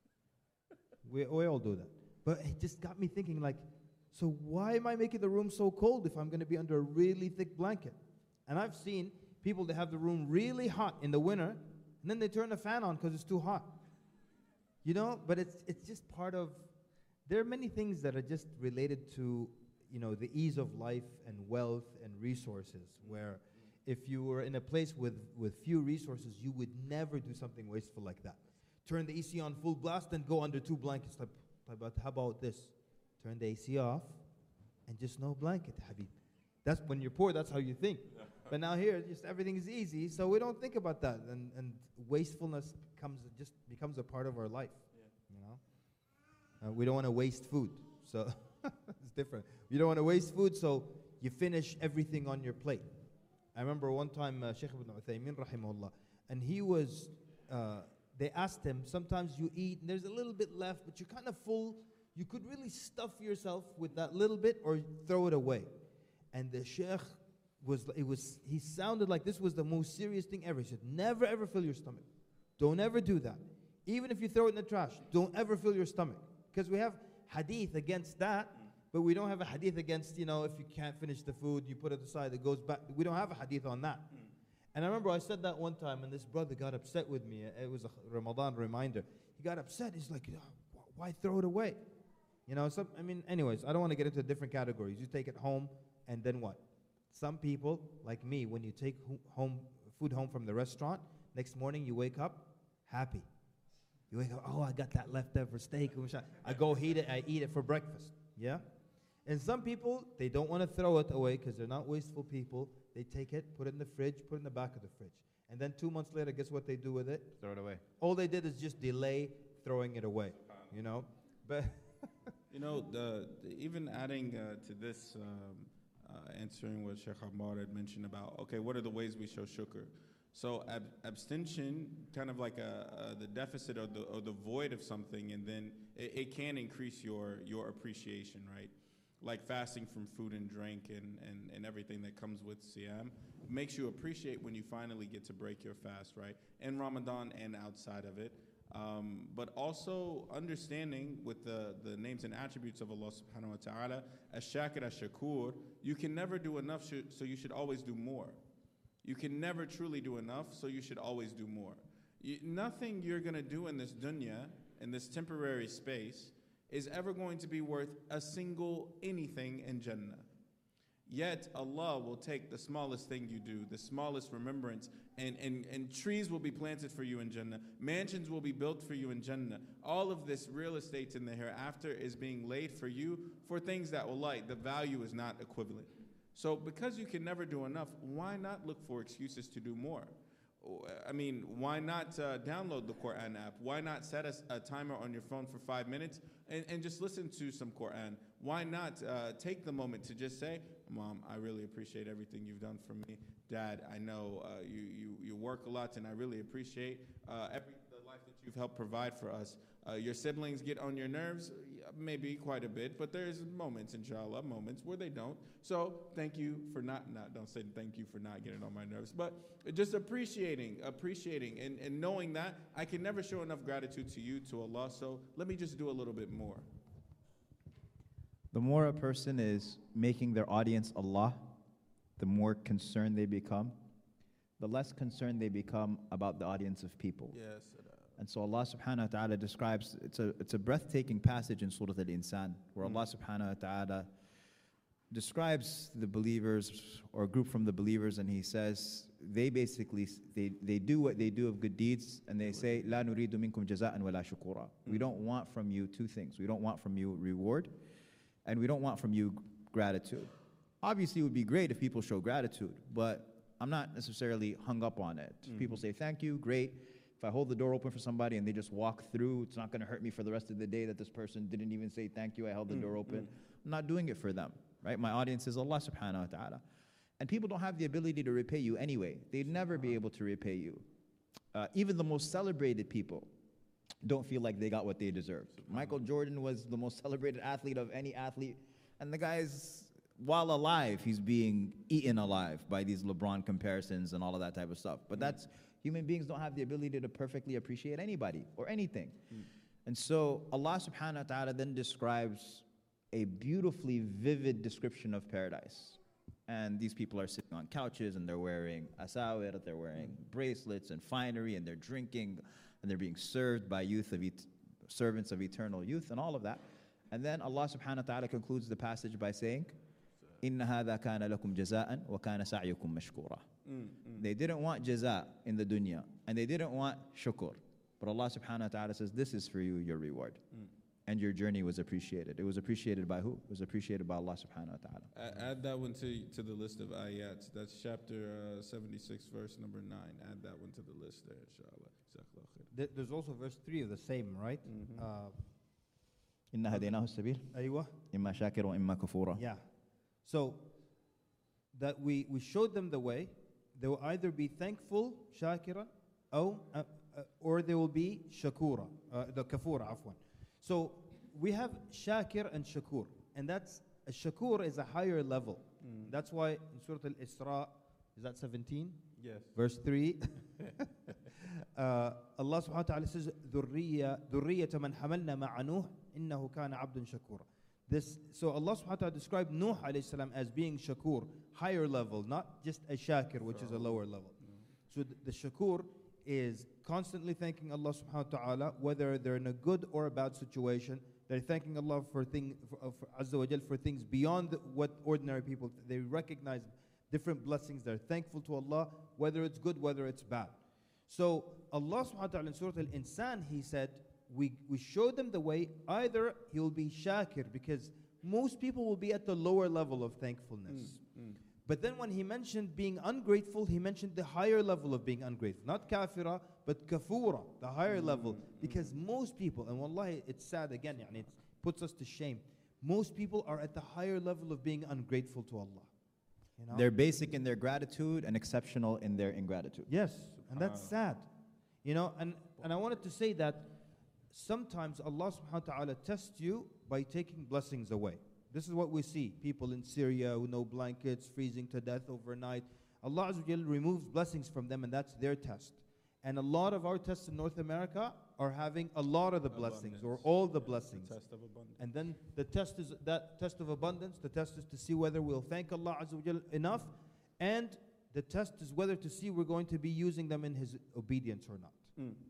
We all do that. But it just got me thinking, like, so why am I making the room so cold if I'm going to be under a really thick blanket? And I've seen people that have the room really hot in the winter, and then they turn the fan on because it's too hot. You know, but it's just part of, there are many things that are just related to, you know, the ease of life and wealth and resources, where if you were in a place with few resources, you would never do something wasteful like that. Turn the AC on full blast and go under 2 blankets. But how about this? Turn the AC off and just no blanket, Habib. That's when you're poor, that's how you think. But now here, just everything is easy, so we don't think about that. And wastefulness becomes a part of our life. You know? We don't want to waste food, so it's different. You don't want to waste food, so you finish everything on your plate. I remember one time Shaykh ibn Uthaymin rahimahullah, and he was, they asked him, sometimes you eat and there's a little bit left, but you're kind of full. You could really stuff yourself with that little bit or throw it away. And the Shaykh he sounded like this was the most serious thing ever. He said, never ever fill your stomach. Don't ever do that. Even if you throw it in the trash, don't ever fill your stomach. Because we have hadith against that, but we don't have a hadith against, you know, if you can't finish the food, you put it aside, it goes back. We don't have a hadith on that. And I remember I said that one time, and this brother got upset with me. It was a Ramadan reminder. He got upset. He's like, why throw it away? You know, I mean, anyways, I don't want to get into different categories. You take it home, and then what? Some people, like me, when you take food home from the restaurant, next morning you wake up happy. You wake up, oh, I got that leftover steak. I go heat it, I eat it for breakfast. Yeah? And some people, they don't want to throw it away because they're not wasteful people. They take it, put it in the fridge, put it in the back of the fridge. And then 2 months later, guess what they do with it? Throw it away. All they did is just delay throwing it away, you know? But you know, even adding to this, answering what Sheikh Ammar had mentioned about, okay, what are the ways we show shukr? So abstention, kind of like the deficit or the void of something, and then it can increase your appreciation, right? Like fasting from food and drink and everything that comes with siyam makes you appreciate when you finally get to break your fast, right? In Ramadan and outside of it. But also understanding with the names and attributes of Allah subhanahu wa ta'ala, as-shakir, as-shakur, you can never do enough, so you should always do more. You can never truly do enough, so you should always do more. Nothing you're going to do in this dunya, in this temporary space, is ever going to be worth a single anything in Jannah. Yet Allah will take the smallest thing you do, the smallest remembrance, and trees will be planted for you in Jannah. Mansions will be built for you in Jannah. All of this real estate in the hereafter is being laid for you for things that will light. The value is not equivalent. So because you can never do enough, why not look for excuses to do more? I mean, why not download the Quran app? Why not set a timer on your phone for 5 minutes and just listen to some Quran? Why not take the moment to just say, Mom, I really appreciate everything you've done for me. Dad, I know you work a lot, and I really appreciate the life that you've helped provide for us. Your siblings get on your nerves, maybe quite a bit, but there's moments, inshallah, moments where they don't. So thank you for don't say thank you for not getting on my nerves, but just appreciating, and knowing that I can never show enough gratitude to you, to Allah, so let me just do a little bit more. The more a person is making their audience Allah, the more concerned they become, the less concerned they become about the audience of people. Yes. And so Allah subhanahu wa ta'ala describes, it's a breathtaking passage in Surah Al-Insan, where Allah subhanahu wa ta'ala describes the believers, or a group from the believers, and He says, they basically, they do what they do of good deeds, and they say, لا نريد منكم جزاء ولا شكورا. We don't want from you two things. We don't want from you reward, and we don't want from you gratitude. Obviously, it would be great if people show gratitude, but I'm not necessarily hung up on it. People say, thank you, great. If I hold the door open for somebody and they just walk through, it's not going to hurt me for the rest of the day that this person didn't even say thank you, I held the door open. I'm not doing it for them, right? My audience is Allah subhanahu wa ta'ala. And people don't have the ability to repay you anyway. They'd never be able to repay you. Even the most celebrated people don't feel like they got what they deserved. Michael Jordan was the most celebrated athlete of any athlete, and the guy's, while alive, he's being eaten alive by these LeBron comparisons and all of that type of stuff. But that's, human beings don't have the ability to perfectly appreciate anybody or anything. And so Allah subhanahu wa ta'ala then describes a beautifully vivid description of paradise. And these people are sitting on couches, and they're wearing asawir, they're wearing bracelets and finery, and they're drinking, and they're being served by servants of eternal youth and all of that. And then Allah subhanahu wa ta'ala concludes the passage by saying, إِنَّ هَذَا كَانَ لَكُمْ جَزَاءً وَكَانَ سَعْيُكُمْ مَشْكُورًا. They didn't want jaza in the dunya, and they didn't want shukr. But Allah subhanahu wa ta'ala says, this is for you, your reward. And your journey was appreciated. It was appreciated by who? It was appreciated by Allah subhanahu wa ta'ala. Add that one to the list of ayats. That's chapter 76, verse number 9. Add that one to the list there, inshallah. There's also verse 3 of the same, right? إِنَّا هَدَيْنَاهُ السَّبِيلَ Aywa. إِمَّا شَاكِرٌ وَإِمَّا كَفُورًا. Yeah. So that we showed them the way. They will either be thankful, shakira, or they will be shakura, the kafura, afwan. So we have shakir and shakur, and that's a shakur is a higher level. That's why in Surah Al-Isra, is that 17? Yes. Verse 3. Allah subhanahu wa ta'ala says, ذُرِّيَّةَ مَنْ حَمَلْنَا مَعَ نُوحٍ إِنَّهُ كَانَ عَبْدٌ شَكُورًا. So Allah subhanahu wa ta'ala described Nuh alayhi salam as being shakur, higher level, not just a shakir, which is a lower level. So the shakur is constantly thanking Allah subhanahu wa ta'ala, whether they're in a good or a bad situation. They're thanking Allah for Azza wa Jal, for things beyond what ordinary people, they recognize different blessings. They're thankful to Allah, whether it's good, whether it's bad. So Allah subhanahu wa ta'ala in Surah Al-Insan, He said, we showed them the way. Either he'll be shakir, because most people will be at the lower level of thankfulness. But then when He mentioned being ungrateful, He mentioned the higher level of being ungrateful. Not kafira, but kafura, the higher level. Because most people, and wallahi, it's sad again, it puts us to shame. Most people are at the higher level of being ungrateful to Allah. You know? They're basic in their gratitude and exceptional in their ingratitude. Yes, and that's sad. You know, and I wanted to say that sometimes Allah subhanahu wa ta'ala tests you by taking blessings away. This is what we see. People in Syria with no blankets, freezing to death overnight. Allah Azza wa Jal removes blessings from them, and that's their test. And a lot of our tests in North America are having a lot of the blessings, or all the blessings. The test of abundance. And then the test is that test of abundance. The test is to see whether we'll thank Allah Azza wa Jal enough. And the test is whether to see we're going to be using them in His obedience or not.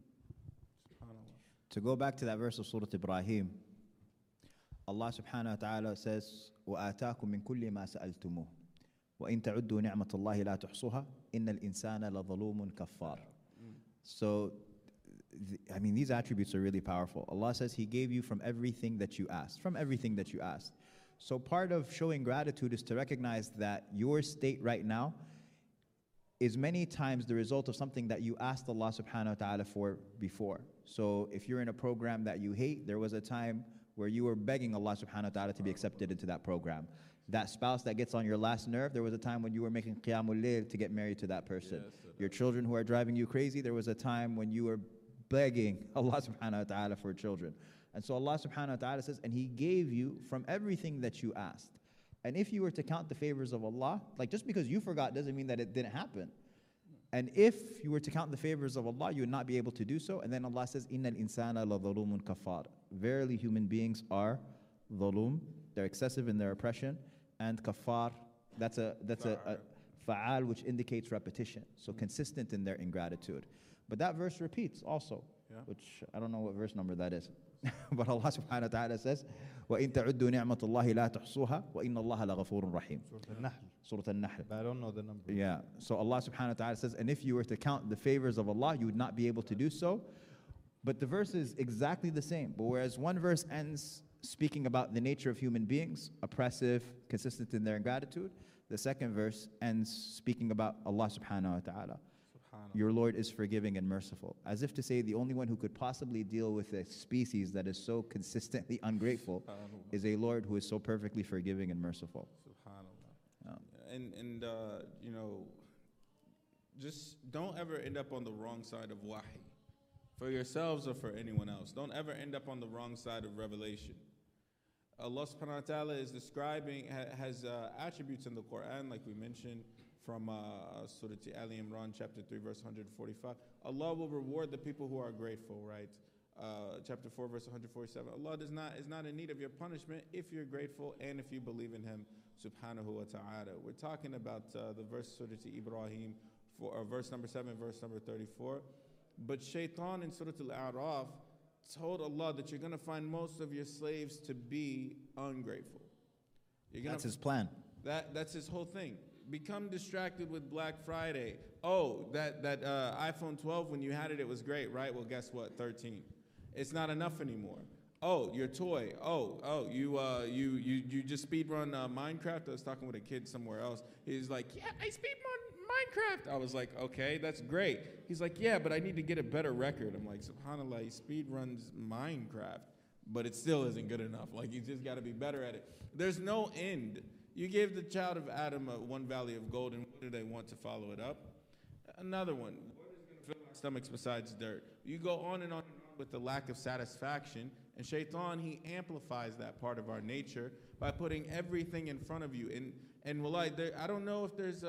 To go back to that verse of Surah Ibrahim, Allah subhanahu wa ta'ala says, وَآتَاكُم مِّن كُلِّ مَا سَأَلْتُمُوهُ. وَإِن تَعُدُّوا نِعْمَةَ اللَّهِ لَا تُحْصُوهَا إِنَّ الْإِنسَانَ لَظَلُومٌ كَفَّارٌ. So, I mean, these attributes are really powerful. Allah says He gave you from everything that you asked. From everything that you asked. So part of showing gratitude is to recognize that your state right now is many times the result of something that you asked Allah subhanahu wa ta'ala for before. So if you're in a program that you hate, there was a time where you were begging Allah subhanahu wa ta'ala to be accepted into that program. That spouse that gets on your last nerve, there was a time when you were making qiyamul layl to get married to that person. Your children who are driving you crazy, there was a time when you were begging Allah subhanahu wa ta'ala for children. And so Allah subhanahu wa ta'ala says, and He gave you from everything that you asked. And if you were to count the favors of Allah, like just because you forgot doesn't mean that it didn't happen. And if you were to count the favors of Allah, you would not be able to do so. And then Allah says, إِنَّ الْإِنسَانَ لَظَلُومٌ كَفَّارٌ. Verily human beings are dhulum, they're excessive in their oppression. And kafar, that's a fa'al, which indicates repetition. So consistent in their ingratitude. But that verse repeats also, which I don't know what verse number that is. But Allah subhanahu wa ta'ala says, وَإِن تَعُدُّوا نِعْمَةَ اللَّهِ لَا تُحْصُوهَا وَإِنَّ اللَّهَ لَغَفُورٌ رَحِيمٌ. Surah Al-Nahl. But I don't know the number. Yeah. So Allah subhanahu wa ta'ala says, and if you were to count the favors of Allah, you would not be able to do so. But the verse is exactly the same. But whereas one verse ends speaking about the nature of human beings, oppressive, consistent in their ingratitude, the second verse ends speaking about Allah subhanahu wa ta'ala. Your Lord is forgiving and merciful. As if to say the only one who could possibly deal with a species that is so consistently ungrateful is a Lord who is so perfectly forgiving and merciful. And you know, just don't ever end up on the wrong side of wahi. For yourselves or for anyone else. Don't ever end up on the wrong side of revelation. Allah subhanahu wa ta'ala is describing, has attributes in the Quran, like we mentioned, from Surah Ali Imran, chapter 3, verse 145. Allah will reward the people who are grateful, right? Chapter 4, verse 147. Allah is not in need of your punishment if you're grateful and if you believe in Him, subhanahu wa ta'ala. We're talking about the verse Surah Ibrahim, verse number 7, verse number 34. But Shaitan in Surah Al-A'raf told Allah that you're going to find most of your slaves to be ungrateful. That's His plan. That's His whole thing. Become distracted with Black Friday. Oh, that iPhone 12, when you had it, it was great, right? Well, guess what? 13. It's not enough anymore. Oh, your toy. Oh, you just speedrun Minecraft. I was talking with a kid somewhere else. He's like, yeah, I speedrun Minecraft. I was like, okay, that's great. He's like, yeah, but I need to get a better record. I'm like, subhanAllah, he speedruns Minecraft, but it still isn't good enough. Like, you just got to be better at it. There's no end. You gave the child of Adam one valley of gold, and what do they want to follow it up? Another one. What is going to fill our stomachs besides dirt? You go on and on with the lack of satisfaction, and Shaitan, he amplifies that part of our nature by putting everything in front of you. And wallahi, I don't know if there's,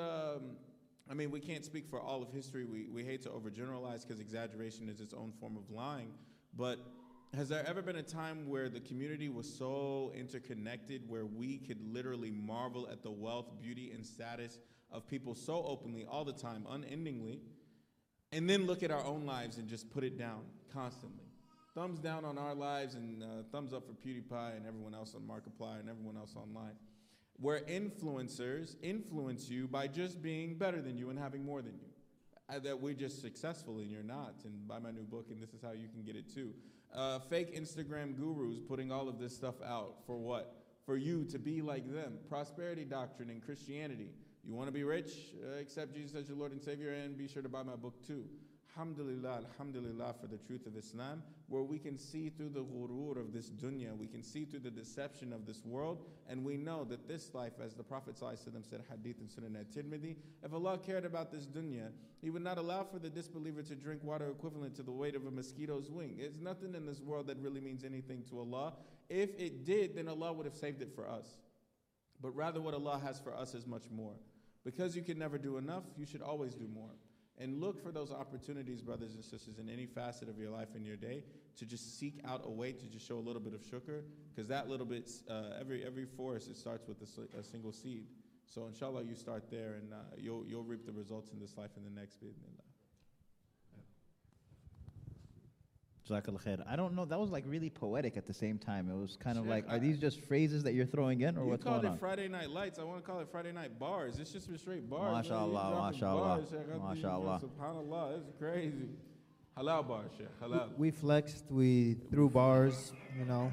I mean, we can't speak for all of history. We hate to overgeneralize because exaggeration is its own form of lying, but has there ever been a time where the community was so interconnected where we could literally marvel at the wealth, beauty, and status of people so openly all the time, unendingly, and then look at our own lives and just put it down constantly? Thumbs down on our lives and thumbs up for PewDiePie and everyone else on Markiplier and everyone else online. Where influencers influence you by just being better than you and having more than you. That we're just successful and you're not. And buy my new book and this is how you can get it too. Fake Instagram gurus putting all of this stuff out for what? For you to be like them. Prosperity doctrine in Christianity. You want to be rich? Accept Jesus as your Lord and Savior and be sure to buy my book too. Alhamdulillah for the truth of Islam, where we can see through the ghurur of this dunya, we can see through the deception of this world, and we know that this life, as the Prophet ﷺ said, hadith in Sunan at-Tirmidhi, if Allah cared about this dunya, He would not allow for the disbeliever to drink water equivalent to the weight of a mosquito's wing. There's nothing in this world that really means anything to Allah. If it did, then Allah would have saved it for us. But rather what Allah has for us is much more. Because you can never do enough, you should always do more. And look for those opportunities, brothers and sisters, in any facet of your life and your day, to just seek out a way to just show a little bit of shukr, because that little bit, every forest, it starts with a single seed. So inshallah, you start there, and you'll reap the results in this life and the next. Jazakallah khair. I don't know. That was like really poetic at the same time. It was kind of Sheikh, like, are these just phrases that you're throwing in, or You what's called going it on? Friday Night Lights. I want to call it Friday Night Bars. It's just straight bars. man. You MashaAllah, dropping mashallah, bars, Sheikh. mashallah. Subhanallah, that's crazy. Halal bars, Sheikh. Halal. We flexed, we threw bars, you know.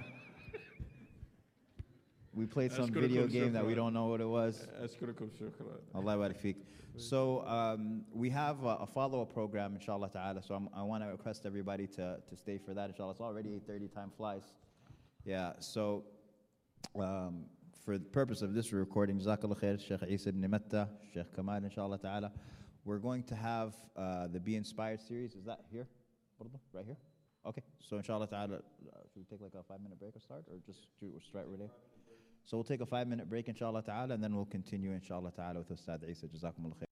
We played some Ashkurukum video game that we shukran. don't know what it was. Ashkurukum shukran. Allah barik feek. So we have a follow-up program, inshallah ta'ala. So I want to request everybody to stay for that, inshallah. It's already 8:30, time flies. Yeah, so for the purpose of this recording, Jazakallah khair, Sheikh Isa ibn Matta, Sheikh Kamal, inshallah ta'ala, we're going to have the Be Inspired series. Is that here? Right here? Okay, so inshallah ta'ala, should we take like a 5-minute break or start, or just straight relay? So we'll take a 5-minute break, inshallah ta'ala, and then we'll continue, inshallah ta'ala, with Ustad Isa. Jazakumullah khair.